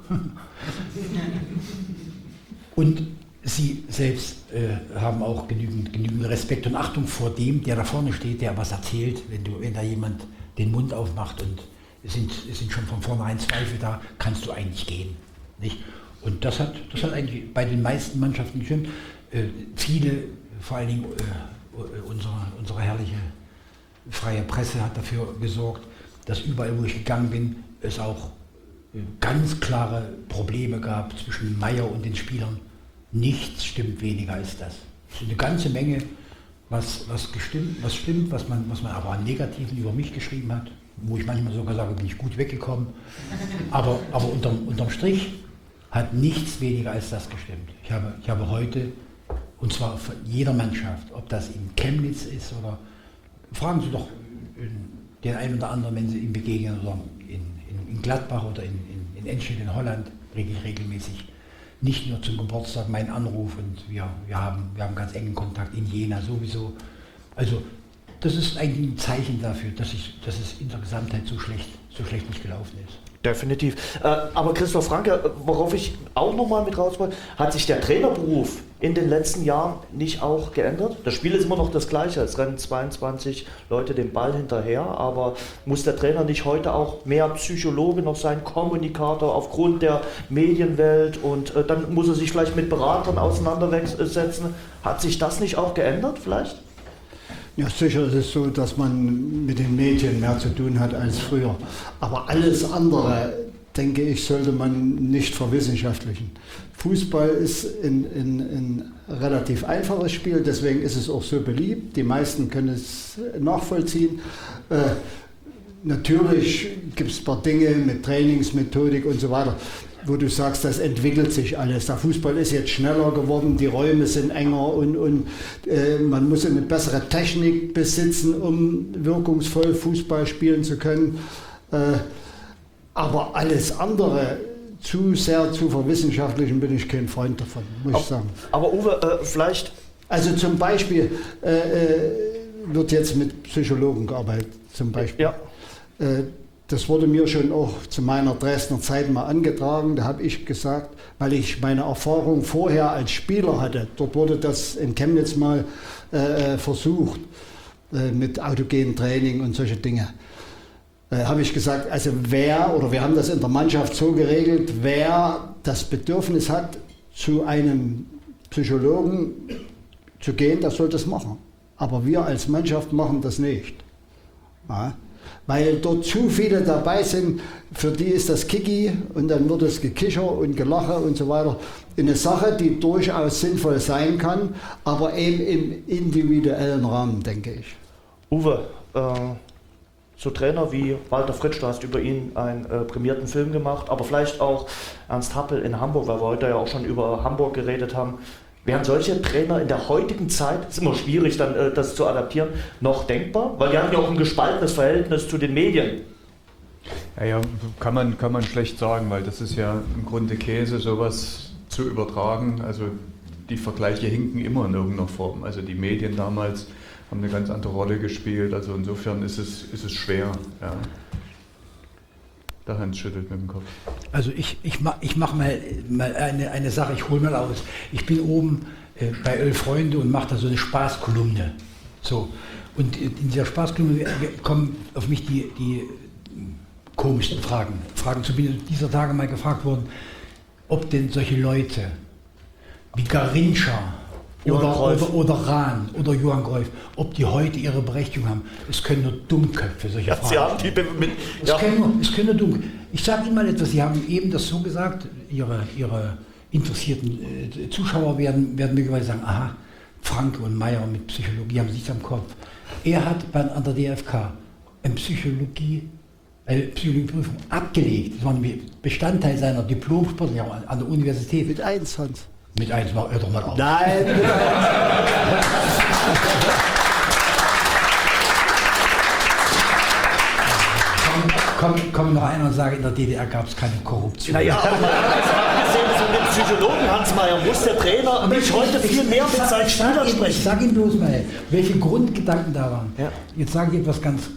und sie selbst haben auch genügend Respekt und Achtung vor dem, der da vorne steht, der was erzählt, wenn da jemand den Mund aufmacht und es sind schon von vornherein Zweifel da, kannst du eigentlich gehen. Nicht? Und das hat eigentlich bei den meisten Mannschaften gestimmt. Viele, vor allen Dingen unsere herrliche freie Presse hat dafür gesorgt, dass überall, wo ich gegangen bin, es auch ganz klare Probleme gab zwischen Mayer und den Spielern. Nichts stimmt weniger als das. Es ist eine ganze Menge, was stimmt, was man aber an Negativen über mich geschrieben hat, wo ich manchmal sogar sage, bin ich gut weggekommen. Aber unterm Strich hat nichts weniger als das gestimmt. Ich habe heute, und zwar von jeder Mannschaft, ob das in Chemnitz ist oder fragen Sie doch den einen oder anderen, wenn Sie ihm begegnen, oder in Gladbach oder in Enschede in Holland kriege ich regelmäßig nicht nur zum Geburtstag meinen Anruf und wir haben ganz engen Kontakt in Jena sowieso. Also das ist eigentlich ein Zeichen dafür, dass es in der Gesamtheit so schlecht nicht gelaufen ist. Definitiv. Aber Christoph Franke, worauf ich auch nochmal mit raus wollte, hat sich der Trainerberuf in den letzten Jahren nicht auch geändert? Das Spiel ist immer noch das gleiche, es rennen 22 Leute den Ball hinterher, aber muss der Trainer nicht heute auch mehr Psychologe noch sein, Kommunikator aufgrund der Medienwelt und dann muss er sich vielleicht mit Beratern auseinandersetzen? Hat sich das nicht auch geändert vielleicht? Ja, sicher ist es so, dass man mit den Medien mehr zu tun hat als früher. Aber alles andere, denke ich, sollte man nicht verwissenschaftlichen. Fußball ist ein relativ einfaches Spiel, deswegen ist es auch so beliebt. Die meisten können es nachvollziehen. Natürlich gibt es ein paar Dinge mit Trainingsmethodik und so weiter, wo du sagst, das entwickelt sich alles. Der Fußball ist jetzt schneller geworden, die Räume sind enger und man muss eine bessere Technik besitzen, um wirkungsvoll Fußball spielen zu können. Aber alles andere zu sehr zu verwissenschaftlichen bin ich kein Freund davon, muss ich sagen. Aber Uwe, vielleicht... Also zum Beispiel wird jetzt mit Psychologen gearbeitet, zum Beispiel. Ja. Das wurde mir schon auch zu meiner Dresdner Zeit mal angetragen. Da habe ich gesagt, weil ich meine Erfahrung vorher als Spieler hatte, dort wurde das in Chemnitz mal versucht, mit autogenem Training und solche Dinge. Habe ich gesagt, also wir haben das in der Mannschaft so geregelt, wer das Bedürfnis hat, zu einem Psychologen zu gehen, der soll das machen. Aber wir als Mannschaft machen das nicht. Ja? Weil dort zu viele dabei sind, für die ist das Kiki und dann wird es Gekicher und Gelache und so weiter. Eine Sache, die durchaus sinnvoll sein kann, aber eben im individuellen Rahmen, denke ich. Uwe, so Trainer wie Walter Fritsch, du hast über ihn einen prämierten Film gemacht, aber vielleicht auch Ernst Happel in Hamburg, weil wir heute ja auch schon über Hamburg geredet haben. Wären solche Trainer in der heutigen Zeit, ist immer schwierig dann das zu adaptieren, noch denkbar? Weil die haben ja auch ein gespaltenes Verhältnis zu den Medien. Ja, kann man schlecht sagen, weil das ist ja im Grunde Käse, sowas zu übertragen. Also die Vergleiche hinken immer in irgendeiner Form. Also die Medien damals haben eine ganz andere Rolle gespielt. Also insofern ist es schwer. Ja. Der Hans schüttelt mit dem Kopf. Also ich mache mal eine Sache, ich hole mal aus. Ich bin oben bei 11 Freunde und mache da so eine Spaßkolumne. So. Und in dieser Spaßkolumne kommen auf mich die komischsten Fragen. Zu dieser Tage mal gefragt worden, ob denn solche Leute wie Garincha oder Rahn oder Johann Cruyff, ob die heute ihre Berechtigung haben. Es können nur Dummköpfe solche Fragen. Es können nur Dummköpfe. Ich sage Ihnen mal etwas, Sie haben eben das so gesagt, Ihre interessierten Zuschauer werden möglicherweise sagen, aha, Franke und Meyer mit Psychologie haben nichts am Kopf. Er hat an der DFK eine Psychologieprüfung abgelegt. Das war Bestandteil seiner Diplomsprüfung an der Universität. Mit 1, Hans. Mit 1, hör doch mal auf. Nein, mit 1. Komm noch einer und sage, in der DDR gab es keine Korruption. Naja, aber abgesehen von dem Psychologen Hans Meyer muss der Trainer nicht heute viel mehr mit seinen Spielern sprechen. Ich sage Ihnen bloß mal, welche Grundgedanken da waren. Ja. Jetzt sage ich etwas ganz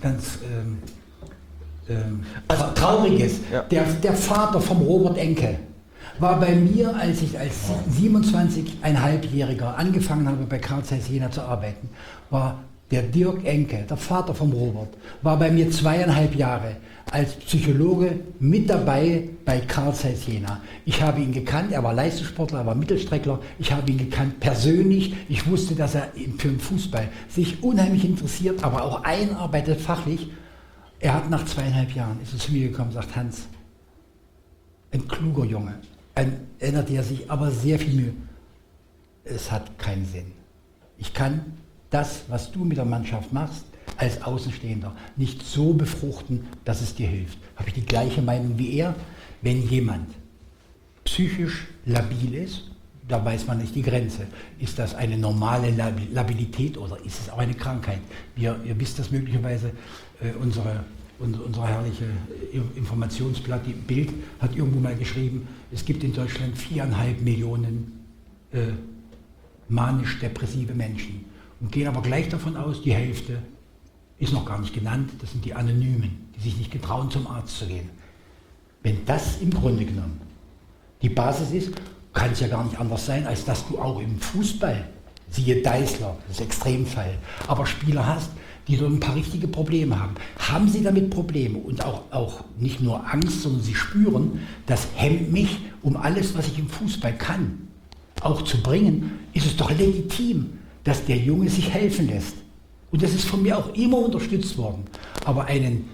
Trauriges. Ja. Der Vater vom Robert Enke war bei mir, als ich als 27,5-Jähriger angefangen habe, bei Carl Zeiss Jena zu arbeiten, war der Dirk Enke, der Vater vom Robert, war bei mir 2,5 Jahre als Psychologe mit dabei bei Carl Zeiss Jena. Ich habe ihn gekannt, er war Leistungssportler, er war Mittelstreckler, ich habe ihn gekannt persönlich, ich wusste, dass er für den Fußball sich unheimlich interessiert, aber auch einarbeitet fachlich. Er hat nach 2,5 Jahren, ist zu mir gekommen und sagt, Hans, ein kluger Junge, einer, der sich aber sehr viel Mühe, es hat keinen Sinn. Ich kann das, was du mit der Mannschaft machst, als Außenstehender nicht so befruchten, dass es dir hilft. Habe ich die gleiche Meinung wie er? Wenn jemand psychisch labil ist, da weiß man nicht die Grenze. Ist das eine normale Labilität oder ist es auch eine Krankheit? Ihr wisst das möglicherweise, unsere unser herrliche Informationsblatt, die Bild, hat irgendwo mal geschrieben, es gibt in Deutschland 4,5 Millionen manisch-depressive Menschen. Und gehen aber gleich davon aus, die Hälfte ist noch gar nicht genannt, das sind die Anonymen, die sich nicht getrauen, zum Arzt zu gehen. Wenn das im Grunde genommen die Basis ist, kann es ja gar nicht anders sein, als dass du auch im Fußball, siehe Deißler, das ist Extremfall, aber Spieler hast, die dort ein paar richtige Probleme haben. Haben sie damit Probleme und auch nicht nur Angst, sondern sie spüren, das hemmt mich, um alles, was ich im Fußball kann, auch zu bringen, ist es doch legitim, dass der Junge sich helfen lässt. Und das ist von mir auch immer unterstützt worden. Aber einen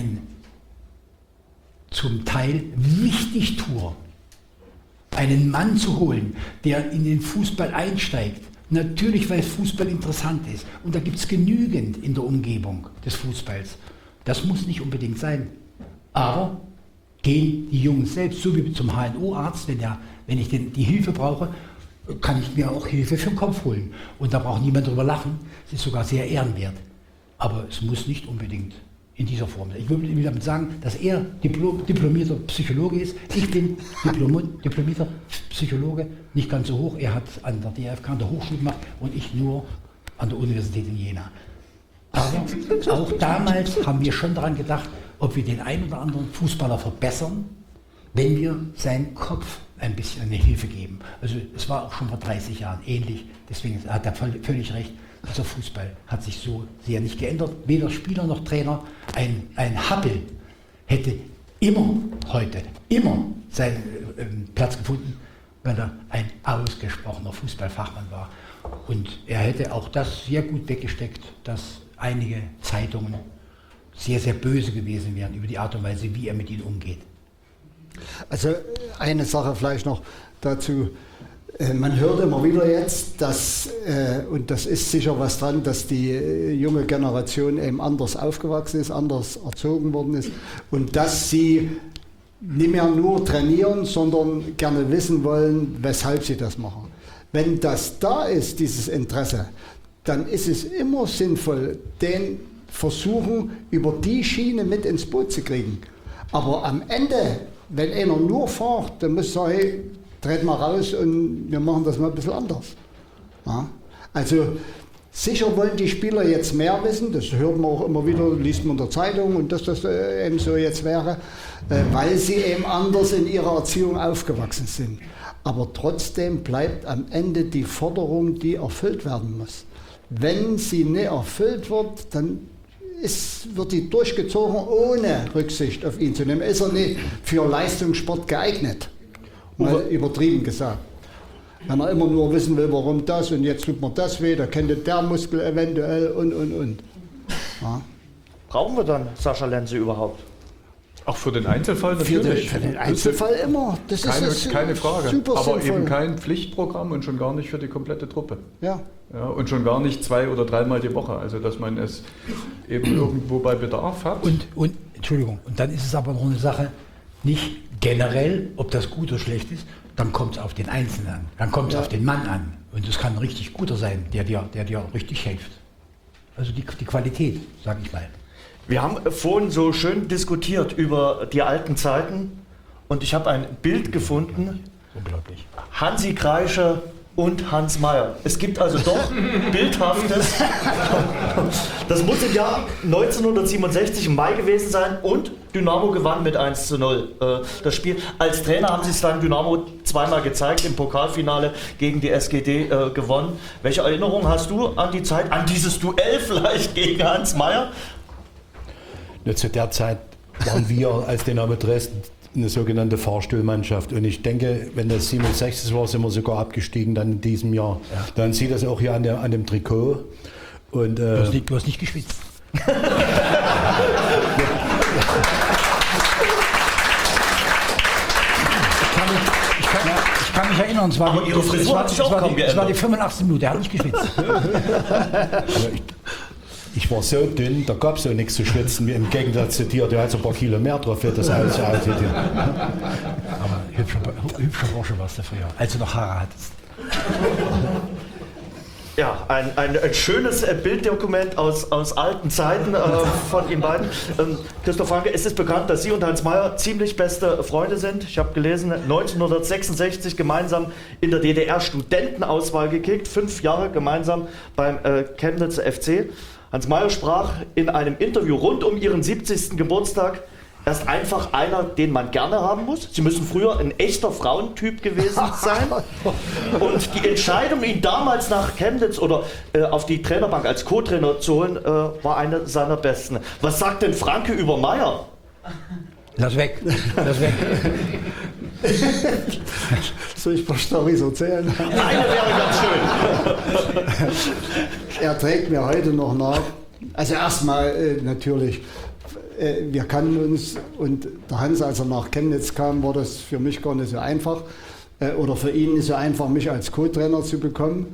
zum Teil Wichtigtuer, einen Mann zu holen, der in den Fußball einsteigt, natürlich, weil Fußball interessant ist. Und da gibt es genügend in der Umgebung des Fußballs. Das muss nicht unbedingt sein. Aber gehen die Jungs selbst, so wie zum HNO-Arzt, wenn ich die Hilfe brauche, kann ich mir auch Hilfe für den Kopf holen. Und da braucht niemand drüber lachen. Es ist sogar sehr ehrenwert. Aber es muss nicht unbedingt in dieser Form sein. Ich will damit sagen, dass er diplomierter Psychologe ist. Ich bin diplomierter Psychologe, nicht ganz so hoch. Er hat an der DFK, an der Hochschule gemacht und ich nur an der Universität in Jena. Aber auch damals haben wir schon daran gedacht, ob wir den einen oder anderen Fußballer verbessern, wenn wir seinem Kopf ein bisschen eine Hilfe geben. Also es war auch schon vor 30 Jahren ähnlich, deswegen hat er völlig recht, dieser Fußball hat sich so sehr nicht geändert. Weder Spieler noch Trainer. Ein Happel hätte heute immer seinen Platz gefunden, weil er ein ausgesprochener Fußballfachmann war. Und er hätte auch das sehr gut weggesteckt, dass einige Zeitungen sehr, sehr böse gewesen wären über die Art und Weise, wie er mit ihnen umgeht. Also eine Sache vielleicht noch dazu. Man hört immer wieder jetzt, und das ist sicher was dran, dass die junge Generation eben anders aufgewachsen ist, anders erzogen worden ist und dass sie nicht mehr nur trainieren, sondern gerne wissen wollen, weshalb sie das machen. Wenn das da ist, dieses Interesse, dann ist es immer sinnvoll, den versuchen, über die Schiene mit ins Boot zu kriegen. Aber am Ende, wenn einer nur fährt, dann muss ich sagen, hey, dreht mal raus und wir machen das mal ein bisschen anders. Ja? Also sicher wollen die Spieler jetzt mehr wissen, das hört man auch immer wieder, liest man in der Zeitung und dass das eben so jetzt wäre, weil sie eben anders in ihrer Erziehung aufgewachsen sind. Aber trotzdem bleibt am Ende die Forderung, die erfüllt werden muss. Wenn sie nicht erfüllt wird, dann wird die durchgezogen, ohne Rücksicht auf ihn zu nehmen. Ist er nicht für Leistungssport geeignet? Mal übertrieben gesagt. Wenn er immer nur wissen will, warum das und jetzt tut mir das weh, da könnte der Muskel eventuell und. Ja. Brauchen wir dann Sascha Lenze überhaupt? Auch für den Einzelfall natürlich. Für den Einzelfall immer. Das ist keine Frage. Super aber sinnvoll. Eben kein Pflichtprogramm und schon gar nicht für die komplette Truppe. Ja. Ja, und schon gar nicht 2- oder 3-mal die Woche. Also dass man es eben irgendwo bei Bedarf hat. Und Entschuldigung, und dann ist es aber noch eine Sache, nicht generell, ob das gut oder schlecht ist, dann kommt es auf den Einzelnen an, dann kommt es auf den Mann an. Und es kann ein richtig guter sein, der dir richtig hilft. Also die Qualität, sage ich mal. Wir haben vorhin so schön diskutiert über die alten Zeiten und ich habe ein Bild gefunden. Unglaublich. Hansi Kreischer und Hans Meyer. Es gibt also doch Bildhaftes. Das muss im Jahr 1967 im Mai gewesen sein und Dynamo gewann mit 1:0 das Spiel. Als Trainer haben sie es dann Dynamo zweimal gezeigt, im Pokalfinale gegen die SGD gewonnen. Welche Erinnerung hast du an die Zeit, an dieses Duell vielleicht gegen Hans Meyer? Zu der Zeit waren wir als Dynamo Dresden eine sogenannte Fahrstuhlmannschaft. Und ich denke, wenn das 67 war, sind wir sogar abgestiegen dann in diesem Jahr. Ja. Dann sieht das auch hier an dem Trikot. Und, du hast nicht geschwitzt. Ich kann mich erinnern, es war die 85. Minute, er hat nicht geschwitzt. Ich war so dünn, da gab es auch nichts zu schwitzen, wie im Gegensatz zu dir. Du hast ein paar Kilo mehr drauf für das aussieht. Aber hübscher Bursche warst du früher, als du noch Haare hattest. Ja, ein schönes Bilddokument aus alten Zeiten von Ihnen beiden. Christoph Franke, es ist bekannt, dass Sie und Hans Meyer ziemlich beste Freunde sind. Ich habe gelesen, 1966 gemeinsam in der DDR Studentenauswahl gekickt, 5 Jahre gemeinsam beim Chemnitzer FC. Hans Meyer sprach in einem Interview rund um Ihren 70. Geburtstag: Er ist einfach einer, den man gerne haben muss. Sie müssen früher ein echter Frauentyp gewesen sein. Und die Entscheidung, ihn damals nach Chemnitz oder auf die Trainerbank als Co-Trainer zu holen, war eine seiner besten. Was sagt denn Franke über Meyer? Lass weg, lass weg. Soll ich ein paar Storys erzählen? Eine wäre ganz schön. Er trägt mir heute noch nach. Also erstmal natürlich, wir kannten uns, und der Hans, als er nach Chemnitz kam, war das für mich gar nicht so einfach. Oder für ihn nicht so einfach, mich als Co-Trainer zu bekommen.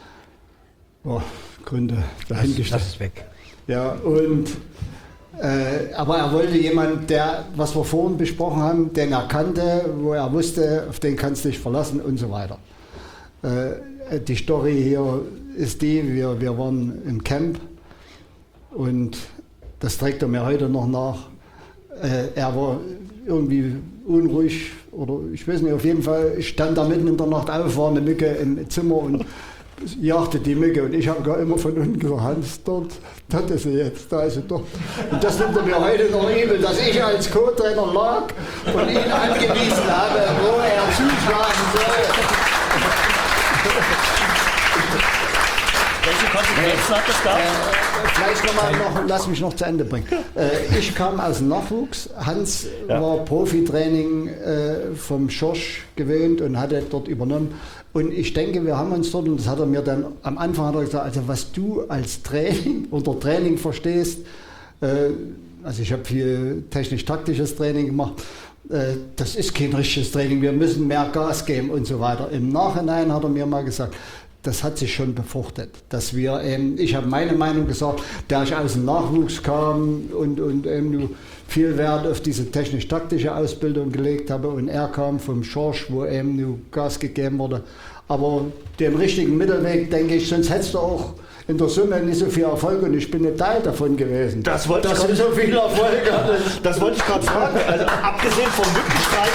Gründe dahingestellt. Lass es weg. Ja, und aber er wollte jemanden, der, was wir vorhin besprochen haben, den er kannte, wo er wusste, auf den kannst du dich verlassen und so weiter. Die Story hier ist die, wir waren im Camp und das trägt er mir heute noch nach. Er war irgendwie unruhig oder ich weiß nicht, auf jeden Fall stand da mitten in der Nacht auf, war eine Mücke im Zimmer und jagte die Mücke und ich habe gar immer von unten gesagt, Hans, dort ist sie jetzt, da ist sie dort. Und das nimmt er mir heute noch übel, dass ich als Co-Trainer lag und ihn angewiesen habe, wo er zuschlagen soll. Welche Konsequenzen hat das gehabt? Vielleicht lass mich noch zu Ende bringen. Ich kam aus dem Nachwuchs. Hans war Profitraining vom Schorsch gewöhnt und hatte dort übernommen. Und ich denke, wir haben uns dort, und das hat er mir dann am Anfang hat er gesagt, also was du als Training unter Training verstehst, also ich habe viel technisch-taktisches Training gemacht, das ist kein richtiges Training, wir müssen mehr Gas geben und so weiter. Im Nachhinein hat er mir mal gesagt, das hat sich schon befruchtet, dass wir ich habe meine Meinung gesagt, da ich aus dem Nachwuchs kam und nur viel Wert auf diese technisch-taktische Ausbildung gelegt habe und er kam vom Schorsch, wo nur Gas gegeben wurde. Aber den richtigen Mittelweg, denke ich, sonst hättest du auch in der Summe nicht so viel Erfolg und ich bin ein Teil davon gewesen. Das wollte ich gerade fragen. Also, abgesehen vom Mückenstreit,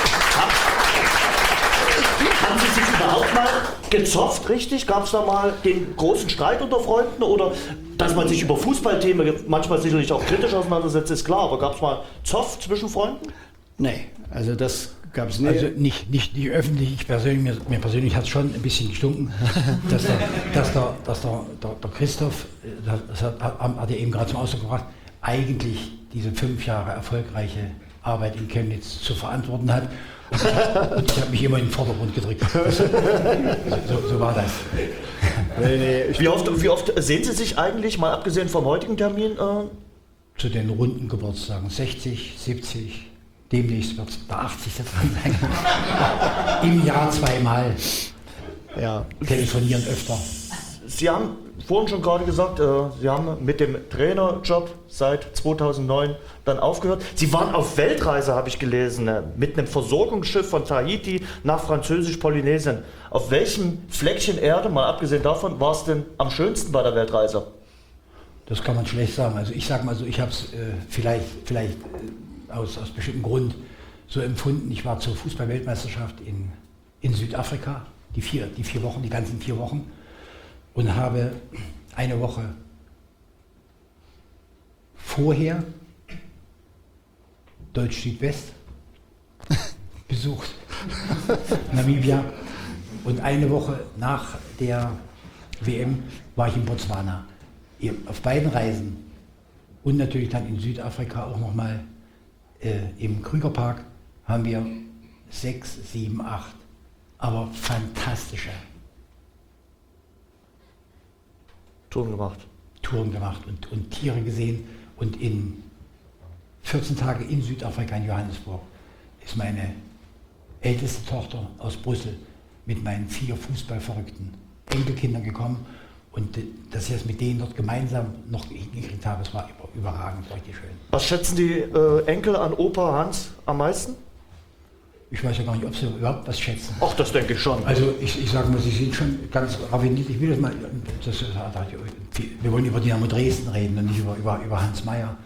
haben Sie sich überhaupt mal gezofft, richtig? Gab es da mal den großen Streit unter Freunden? Oder dass man sich über Fußballthemen manchmal sicherlich auch kritisch auseinandersetzt, ist klar. Aber gab es mal Zoff zwischen Freunden? Nee, also das gab es nicht. Also nicht öffentlich, mir persönlich hat es schon ein bisschen gestunken, dass der Christoph, das hat er eben gerade zum Ausdruck gebracht, eigentlich diese 5 Jahre erfolgreiche Arbeit in Chemnitz zu verantworten hat. Und ich habe mich immer in den Vordergrund gedrückt. So war das. Wie oft sehen Sie sich eigentlich, mal abgesehen vom heutigen Termin? Zu den runden Geburtstagen 60, 70, demnächst wird der 80. dran sein. Im Jahr 2-mal. Ja. Telefonieren öfter. Sie haben vorhin schon gerade gesagt, Sie haben mit dem Trainerjob seit 2009 dann aufgehört. Sie waren auf Weltreise, habe ich gelesen, mit einem Versorgungsschiff von Tahiti nach Französisch-Polynesien. Auf welchem Fleckchen Erde, mal abgesehen davon, war es denn am schönsten bei der Weltreise? Das kann man schlecht sagen. Also ich sage mal so, ich habe es vielleicht aus bestimmten Grund so empfunden. Ich war zur Fußball-Weltmeisterschaft in Südafrika, die ganzen 4 Wochen. Und habe eine Woche vorher Deutsch-Südwest besucht, Namibia. Und eine Woche nach der WM war ich in Botswana. Auf beiden Reisen und natürlich dann in Südafrika auch nochmal im Krügerpark haben wir 6, 7, 8, aber fantastische Touren gemacht und Tiere gesehen. Und in 14 Tage in Südafrika, in Johannesburg, ist meine älteste Tochter aus Brüssel mit meinen 4 fußballverrückten Enkelkindern gekommen. Und dass ich das mit denen dort gemeinsam noch hingekriegt habe, das war überragend, richtig schön. Was schätzen die Enkel an Opa Hans am meisten? Ich weiß ja gar nicht, ob Sie überhaupt was schätzen. Ach, das denke ich schon. Also ich sage mal, Sie sind schon ganz raffiniert. Ich will das mal, wir wollen über Dynamo Dresden reden und nicht über Hans Meyer.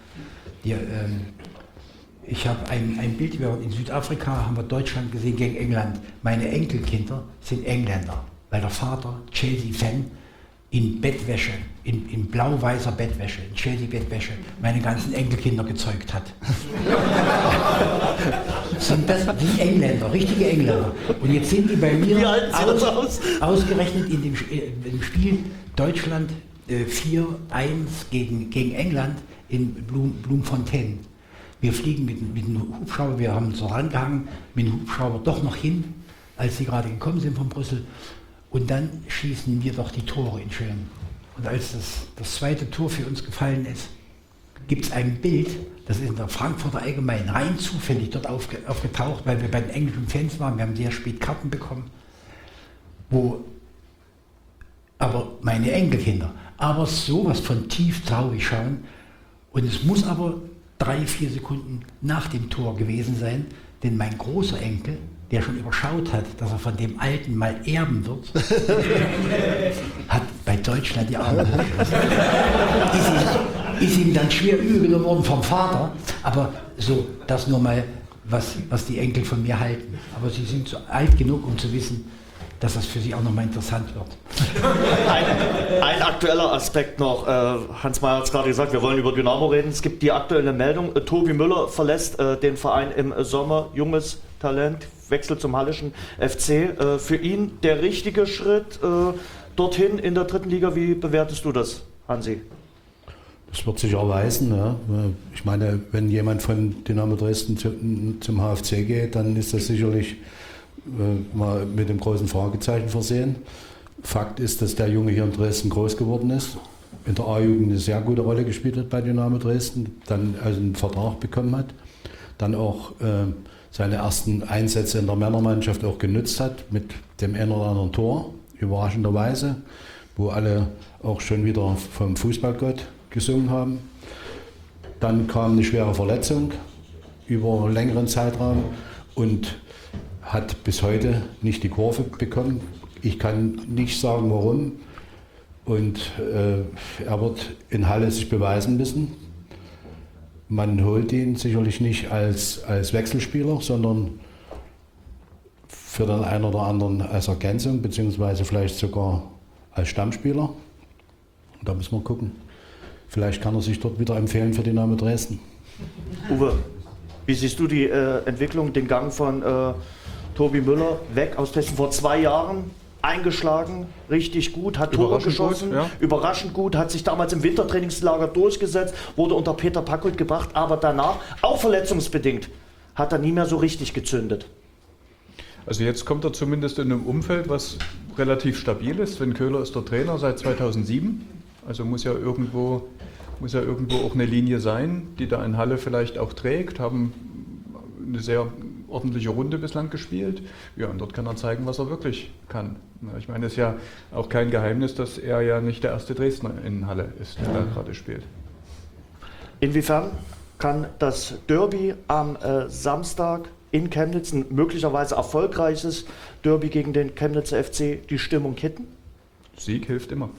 Ich habe ein Bild, wir waren in Südafrika, haben wir Deutschland gesehen gegen England. Meine Enkelkinder sind Engländer, weil der Vater, Chelsea-Fan, in Bettwäsche, in blau-weißer Bettwäsche, in Chelsea-Bettwäsche, meine ganzen Enkelkinder gezeugt hat. Sind das die Engländer, richtige Engländer. Und jetzt sind die bei mir Wie halten Sie das aus? Ausgerechnet in dem Spiel Deutschland 4-1 gegen England in Bloemfontein. Wir fliegen mit einem Hubschrauber, wir haben uns rangehangen, mit dem Hubschrauber doch noch hin, als sie gerade gekommen sind von Brüssel. Und dann schießen wir doch die Tore in Schön. Und als das zweite Tor für uns gefallen ist, gibt es ein Bild, das ist in der Frankfurter Allgemeinen rein zufällig dort aufgetaucht, weil wir bei den englischen Fans waren. Wir haben sehr spät Karten bekommen, wo aber meine Enkelkinder aber sowas von tief traurig schauen. Und es muss aber 3-4 Sekunden nach dem Tor gewesen sein, denn mein großer Enkel, der schon überschaut hat, dass er von dem Alten mal erben wird, hat bei Deutschland die Arme hochgerissen. Ist ihm dann schwer übel genommen worden vom Vater, aber so, das nur mal, was die Enkel von mir halten. Aber sie sind so alt genug, um zu wissen, dass das für sie auch nochmal interessant wird. Ein aktueller Aspekt noch. Hans Meyer hat es gerade gesagt, wir wollen über Dynamo reden. Es gibt die aktuelle Meldung, Tobi Müller verlässt den Verein im Sommer. Junges Talent, Wechsel zum Hallischen FC. Für ihn der richtige Schritt dorthin in der dritten Liga. Wie bewertest du das, Hansi? Das wird sich erweisen. Ja. Ich meine, wenn jemand von Dynamo Dresden zum HFC geht, dann ist das sicherlich mal mit dem großen Fragezeichen versehen. Fakt ist, dass der Junge hier in Dresden groß geworden ist, in der A-Jugend eine sehr gute Rolle gespielt hat bei Dynamo Dresden, dann also einen Vertrag bekommen hat, dann auch seine ersten Einsätze in der Männermannschaft auch genutzt hat mit dem einen oder anderen Tor, überraschenderweise, wo alle auch schon wieder vom Fußballgott gesungen haben. Dann kam eine schwere Verletzung über einen längeren Zeitraum und hat bis heute nicht die Kurve bekommen. Ich kann nicht sagen, warum. Und er wird in Halle sich beweisen müssen. Man holt ihn sicherlich nicht als Wechselspieler, sondern für den einen oder anderen als Ergänzung, beziehungsweise vielleicht sogar als Stammspieler. Und da müssen wir gucken. Vielleicht kann er sich dort wieder empfehlen für Dynamo Dresden. Uwe, wie siehst du die Entwicklung, den Gang von Tobi Müller weg aus Dresden vor 2 Jahren? Eingeschlagen, richtig gut, hat Tore geschossen, überraschend gut, hat sich damals im Wintertrainingslager durchgesetzt, wurde unter Peter Packold gebracht, aber danach, auch verletzungsbedingt, hat er nie mehr so richtig gezündet. Also jetzt kommt er zumindest in einem Umfeld, was relativ stabil ist. Sven Köhler ist der Trainer seit 2007, also muss ja irgendwo auch eine Linie sein, die da in Halle vielleicht auch trägt, haben eine sehr ordentliche Runde bislang gespielt. Ja, und dort kann er zeigen, was er wirklich kann. Ich meine, es ist ja auch kein Geheimnis, dass er ja nicht der erste Dresdner in Halle ist, der da gerade spielt. Inwiefern kann das Derby am Samstag in Chemnitz, ein möglicherweise erfolgreiches Derby gegen den Chemnitzer FC, die Stimmung kitten? Sieg hilft immer.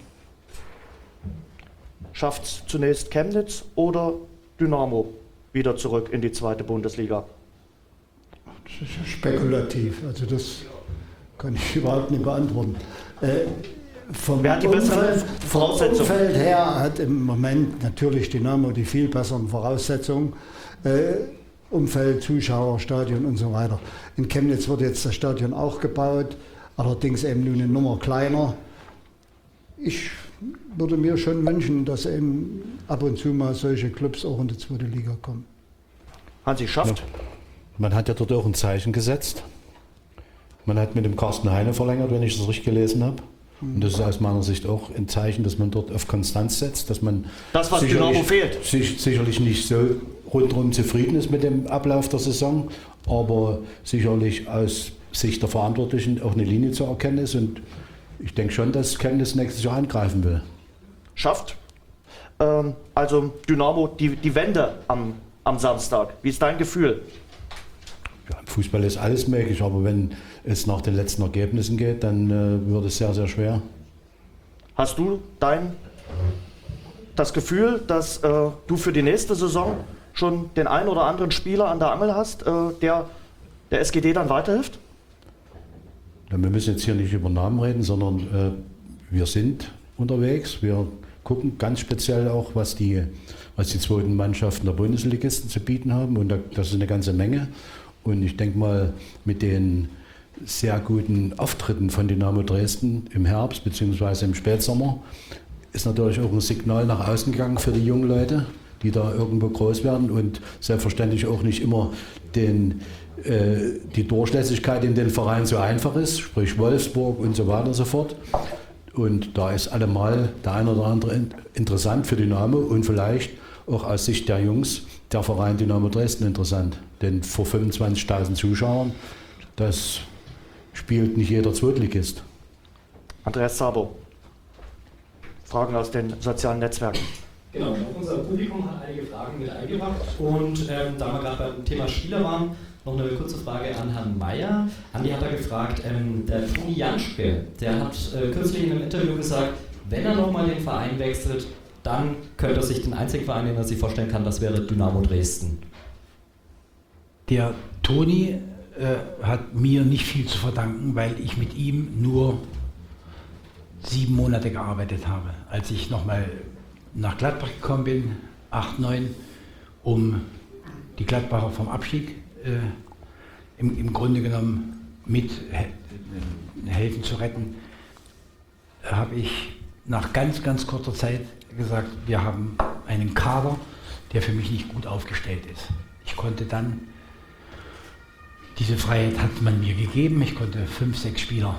Schafft es zunächst Chemnitz oder Dynamo wieder zurück in die 2. Bundesliga? Das ist spekulativ, also das kann ich überhaupt nicht beantworten. Wer hat die besseren Voraussetzungen? Vom Umfeld her hat im Moment natürlich Dynamo die viel besseren Voraussetzungen. Umfeld, Zuschauer, Stadion und so weiter. In Chemnitz wird jetzt das Stadion auch gebaut, allerdings eben nur eine Nummer kleiner. Ich würde mir schon wünschen, dass eben ab und zu mal solche Clubs auch in die 2. Liga kommen. Hansi, schafft? Ja. Man hat ja dort auch ein Zeichen gesetzt. Man hat mit dem Carsten Heine verlängert, wenn ich das richtig gelesen habe. Und das ist aus meiner Sicht auch ein Zeichen, dass man dort auf Konstanz setzt, dass man das, was Dynamo fehlt, sicherlich nicht so rundherum zufrieden ist mit dem Ablauf der Saison, aber sicherlich aus Sicht der Verantwortlichen auch eine Linie zu erkennen ist. Und ich denke schon, dass Chemnitz nächstes Jahr angreifen will. Schafft also Dynamo die Wende am Samstag. Wie ist dein Gefühl? Fußball ist alles möglich, aber wenn es nach den letzten Ergebnissen geht, dann wird es sehr, sehr schwer. Hast du das Gefühl, dass du für die nächste Saison schon den einen oder anderen Spieler an der Angel hast, der SGD dann weiterhilft? Wir müssen jetzt hier nicht über Namen reden, sondern wir sind unterwegs. Wir gucken ganz speziell auch, was die zweiten Mannschaften der Bundesligisten zu bieten haben. Und das ist eine ganze Menge. Und ich denke mal, mit den sehr guten Auftritten von Dynamo Dresden im Herbst bzw. im Spätsommer ist natürlich auch ein Signal nach außen gegangen für die jungen Leute, die da irgendwo groß werden und selbstverständlich auch nicht immer die Durchlässigkeit in den Vereinen so einfach ist, sprich Wolfsburg und so weiter und so fort. Und da ist allemal der eine oder andere interessant für Dynamo und vielleicht auch aus Sicht der Jungs der Verein Dynamo Dresden interessant. Denn vor 25.000 Zuschauern, das spielt nicht jeder Zweitligist. Andreas Szabo, Fragen aus den sozialen Netzwerken. Genau, unser Publikum hat einige Fragen mit eingebracht und da wir gerade beim Thema Spieler waren, noch eine kurze Frage an Herrn Meyer. Andi hat da gefragt, der Toni Janschke, der hat kürzlich in einem Interview gesagt, wenn er nochmal den Verein wechselt, dann könnte er sich den einzigen Verein, den er sich vorstellen kann, das wäre Dynamo Dresden. Der Toni hat mir nicht viel zu verdanken, weil ich mit ihm nur 7 Monate gearbeitet habe. Als ich nochmal nach Gladbach gekommen bin, 8, 9, um die Gladbacher vom Abstieg im Grunde genommen mit helfen zu retten, habe ich nach ganz, ganz kurzer Zeit gesagt, wir haben einen Kader, der für mich nicht gut aufgestellt ist. Ich konnte dann, diese Freiheit hat man mir gegeben, ich konnte 5, 6 Spieler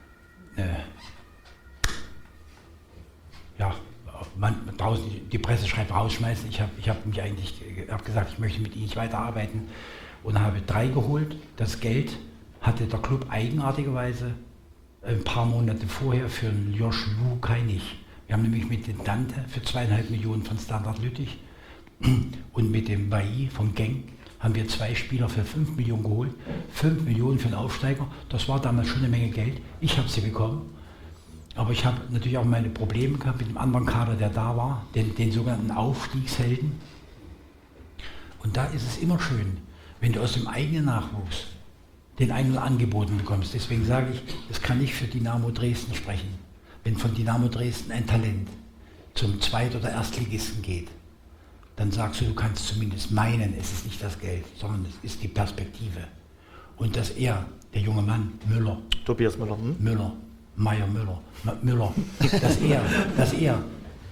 draußen die Presse schreibt rausschmeißen. Ich habe gesagt, ich möchte mit ihnen nicht weiterarbeiten und habe 3 geholt. Das Geld hatte der Club eigenartigerweise ein paar Monate vorher für einen Josh Lukai nicht. Wir haben nämlich mit dem Dante für 2,5 Millionen von Standard Lüttich und mit dem Bailly von Genk haben wir 2 Spieler für 5 Millionen geholt. 5 Millionen für einen Aufsteiger, das war damals schon eine Menge Geld. Ich habe sie bekommen. Aber ich habe natürlich auch meine Probleme gehabt mit dem anderen Kader, der da war, den sogenannten Aufstiegshelden. Und da ist es immer schön, wenn du aus dem eigenen Nachwuchs den einen angeboten bekommst. Deswegen sage ich, das kann nicht für Dynamo Dresden sprechen. Wenn von Dynamo Dresden ein Talent zum Zweit- oder Erstligisten geht, dann sagst du kannst zumindest meinen, es ist nicht das Geld, sondern es ist die Perspektive. Und dass er, der junge Mann, Tobias Müller, Müller, dass er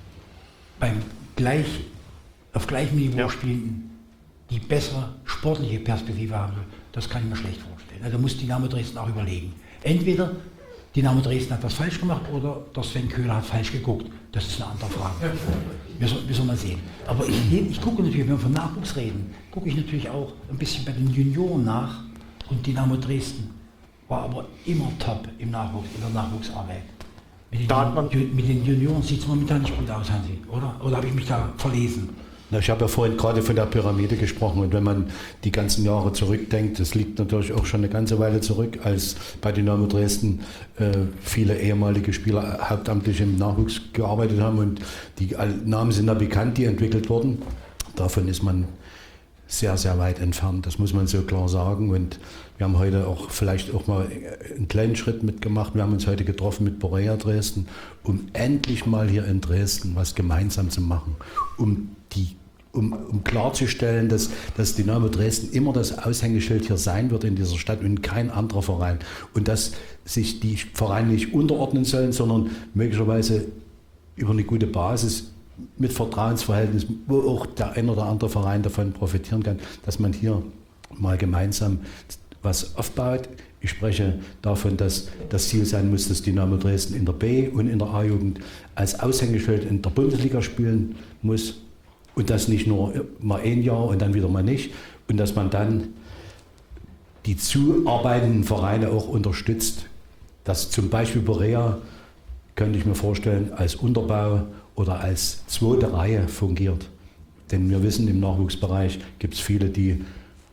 auf gleichem Niveau spielenden die bessere sportliche Perspektive haben will, das kann ich mir schlecht vorstellen. Also muss Dynamo Dresden auch überlegen. Entweder Dynamo Dresden hat was falsch gemacht oder der Sven Köhler hat falsch geguckt. Das ist eine andere Frage. Wir sollen mal sehen. Aber ich gucke natürlich, wenn wir vom Nachwuchs reden, gucke ich natürlich auch ein bisschen bei den Junioren nach. Und Dynamo Dresden war aber immer top im Nachwuchs, in der Nachwuchsarbeit. Mit den Junioren sieht es momentan nicht gut aus, Hansi, oder? Oder habe ich mich da verlesen? Na, ich habe ja vorhin gerade von der Pyramide gesprochen und wenn man die ganzen Jahre zurückdenkt, das liegt natürlich auch schon eine ganze Weile zurück, als bei Dynamo Dresden viele ehemalige Spieler hauptamtlich im Nachwuchs gearbeitet haben und die Namen sind da bekannt, die entwickelt wurden. Davon ist man sehr, sehr weit entfernt, das muss man so klar sagen. Und wir haben heute auch vielleicht auch mal einen kleinen Schritt mitgemacht. Wir haben uns heute getroffen mit Borea Dresden, um endlich mal hier in Dresden was gemeinsam zu machen, um klarzustellen, dass Dynamo Dresden immer das Aushängeschild hier sein wird in dieser Stadt und kein anderer Verein. Und dass sich die Vereine nicht unterordnen sollen, sondern möglicherweise über eine gute Basis mit Vertrauensverhältnis, wo auch der ein oder andere Verein davon profitieren kann, dass man hier mal gemeinsam was aufbaut. Ich spreche davon, dass das Ziel sein muss, dass Dynamo Dresden in der B- und in der A-Jugend als Aushängeschild in der Bundesliga spielen muss und das nicht nur mal ein Jahr und dann wieder mal nicht und dass man dann die zuarbeitenden Vereine auch unterstützt, dass zum Beispiel Borea, könnte ich mir vorstellen, als Unterbau oder als zweite Reihe fungiert. Denn wir wissen, im Nachwuchsbereich gibt es viele, die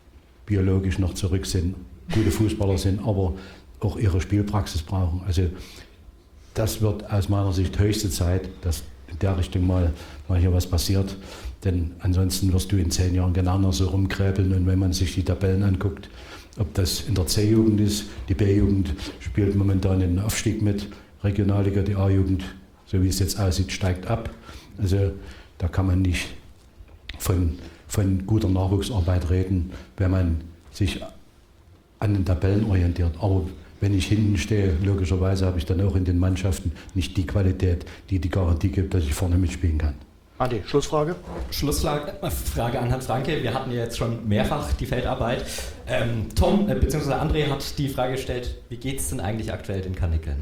biologisch noch zurück sind, gute Fußballer sind, aber auch ihre Spielpraxis brauchen. Also das wird aus meiner Sicht höchste Zeit, dass in der Richtung mal hier was passiert. Denn ansonsten wirst du in 10 Jahren genau noch so rumkräbeln. Und wenn man sich die Tabellen anguckt, ob das in der C-Jugend ist, die B-Jugend spielt momentan den Aufstieg mit, Regionalliga, die A-Jugend, so wie es jetzt aussieht, steigt ab. Also da kann man nicht von guter Nachwuchsarbeit reden, wenn man sich an den Tabellen orientiert. Aber wenn ich hinten stehe, logischerweise habe ich dann auch in den Mannschaften nicht die Qualität, die die Garantie gibt, dass ich vorne mitspielen kann. Andi, Schlussfrage? Frage an Hans Franke. Wir hatten ja jetzt schon mehrfach die Feldarbeit. Tom bzw. André hat die Frage gestellt, wie geht es denn eigentlich aktuell den Karnickeln?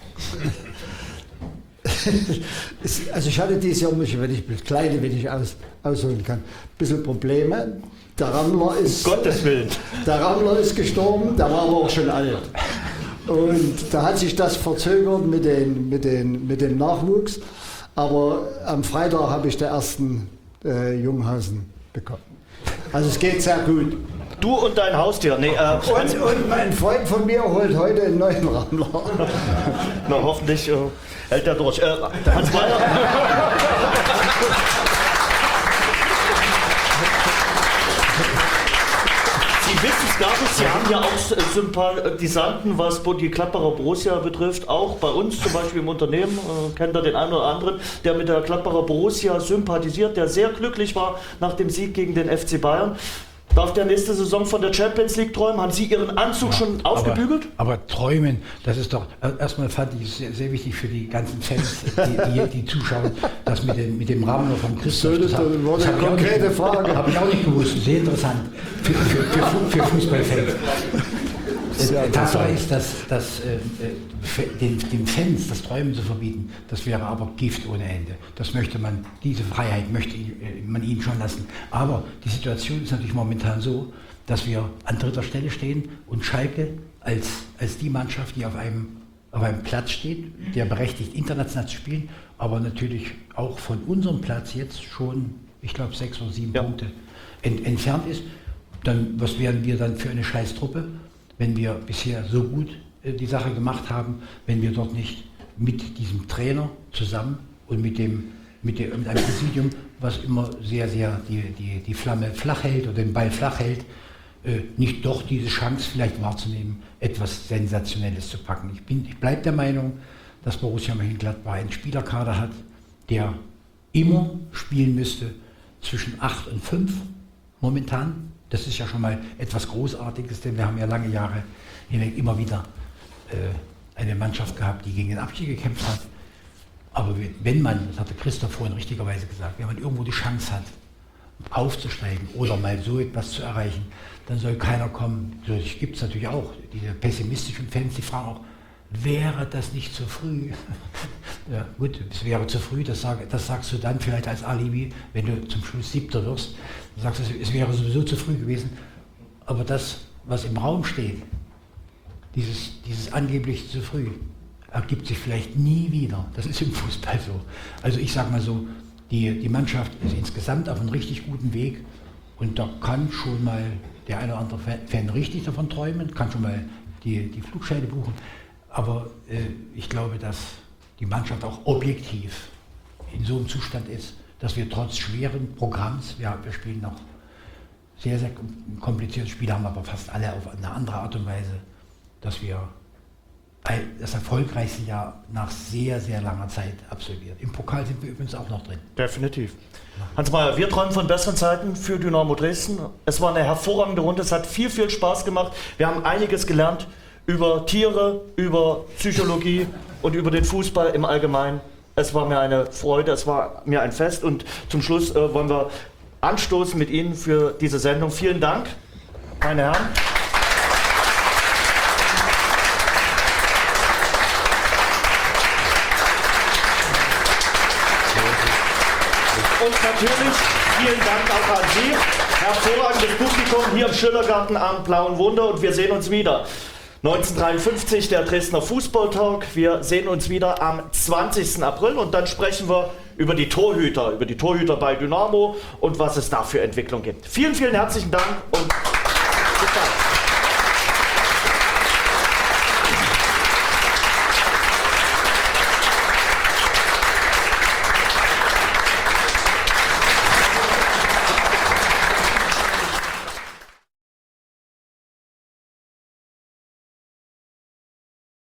Also ich hatte dieses Jahr, wenn ich ausholen kann, ein bisschen Probleme. Der Rammler ist, Gottes Willen. Der Rammler ist gestorben, der war aber auch schon alt. Und da hat sich das verzögert mit dem Nachwuchs. Aber am Freitag habe ich den ersten Junghausen bekommen. Also es geht sehr gut. Du und dein Haustier. Nee, und mein Freund von mir holt heute einen neuen Rammler. Na, hoffentlich hält er durch. Hans Meyer. Sie wissen es gar nicht, Sie haben ja auch Sympathisanten, was die Gladbacher Borussia betrifft, auch bei uns zum Beispiel im Unternehmen, kennt ihr den einen oder anderen, der mit der Gladbacher Borussia sympathisiert, der sehr glücklich war nach dem Sieg gegen den FC Bayern. Darf der nächste Saison von der Champions League träumen? Haben Sie Ihren Anzug schon aufgebügelt? Aber träumen, das ist doch, erstmal fand ich es sehr, sehr wichtig für die ganzen Fans, die zuschauen, dass mit dem Rahmen von Christoph, das habe ich auch nicht gewusst, sehr interessant für Fußballfans. Tatsache ist, dass den Fans das Träumen zu verbieten, das wäre aber Gift ohne Ende. Diese Freiheit möchte man ihnen schon lassen. Aber die Situation ist natürlich momentan so, dass wir an dritter Stelle stehen und Schalke als die Mannschaft, die auf einem Platz steht, der berechtigt, international zu spielen, aber natürlich auch von unserem Platz jetzt schon, ich glaube, 6 oder 7 Punkte entfernt ist. Dann, was wären wir dann für eine Scheißtruppe, wenn wir bisher so gut die Sache gemacht haben, wenn wir dort nicht mit diesem Trainer zusammen und mit einem Präsidium, was immer sehr, sehr die Flamme flach hält oder den Ball flach hält, nicht doch diese Chance vielleicht wahrzunehmen, etwas Sensationelles zu packen. Ich bleibe der Meinung, dass Borussia Mönchengladbach einen Spielerkader hat, der immer spielen müsste zwischen 8 und 5 momentan. Das ist ja schon mal etwas Großartiges, denn wir haben ja lange Jahre hinweg immer wieder eine Mannschaft gehabt, die gegen den Abstieg gekämpft hat. Aber wenn man, das hatte Christoph vorhin richtigerweise gesagt, wenn man irgendwo die Chance hat, aufzusteigen oder mal so etwas zu erreichen, dann soll keiner kommen. So gibt es natürlich auch diese pessimistischen Fans, die fragen auch, wäre das nicht zu früh? Ja, gut, es wäre zu früh, das sagst du dann vielleicht als Alibi, wenn du zum Schluss 7. wirst. Du sagst, es wäre sowieso zu früh gewesen. Aber das, was im Raum steht, dieses angeblich zu früh, ergibt sich vielleicht nie wieder. Das ist im Fußball so. Also ich sage mal so, die Mannschaft ist insgesamt auf einem richtig guten Weg und da kann schon mal der eine oder andere Fan richtig davon träumen, kann schon mal die Flugscheine buchen. Aber ich glaube, dass die Mannschaft auch objektiv in so einem Zustand ist, dass wir trotz schweren Programms, wir spielen noch sehr, sehr komplizierte Spiele, haben aber fast alle auf eine andere Art und Weise, dass wir das erfolgreichste Jahr nach sehr, sehr langer Zeit absolviert. Im Pokal sind wir übrigens auch noch drin. Definitiv. Hans Meyer, wir träumen von besseren Zeiten für Dynamo Dresden. Es war eine hervorragende Runde, es hat viel, viel Spaß gemacht. Wir haben einiges gelernt über Tiere, über Psychologie und über den Fußball im Allgemeinen. Es war mir eine Freude, es war mir ein Fest und zum Schluss wollen wir anstoßen mit Ihnen für diese Sendung. Vielen Dank, meine Herren. Und natürlich vielen Dank auch an Sie. Hervorragendes Publikum hier im Schillergarten am Blauen Wunder und wir sehen uns wieder. 1953 der Dresdner Fußballtalk. Wir sehen uns wieder am 20. April und dann sprechen wir über die Torhüter bei Dynamo und was es da für Entwicklung gibt. Vielen, vielen herzlichen Dank und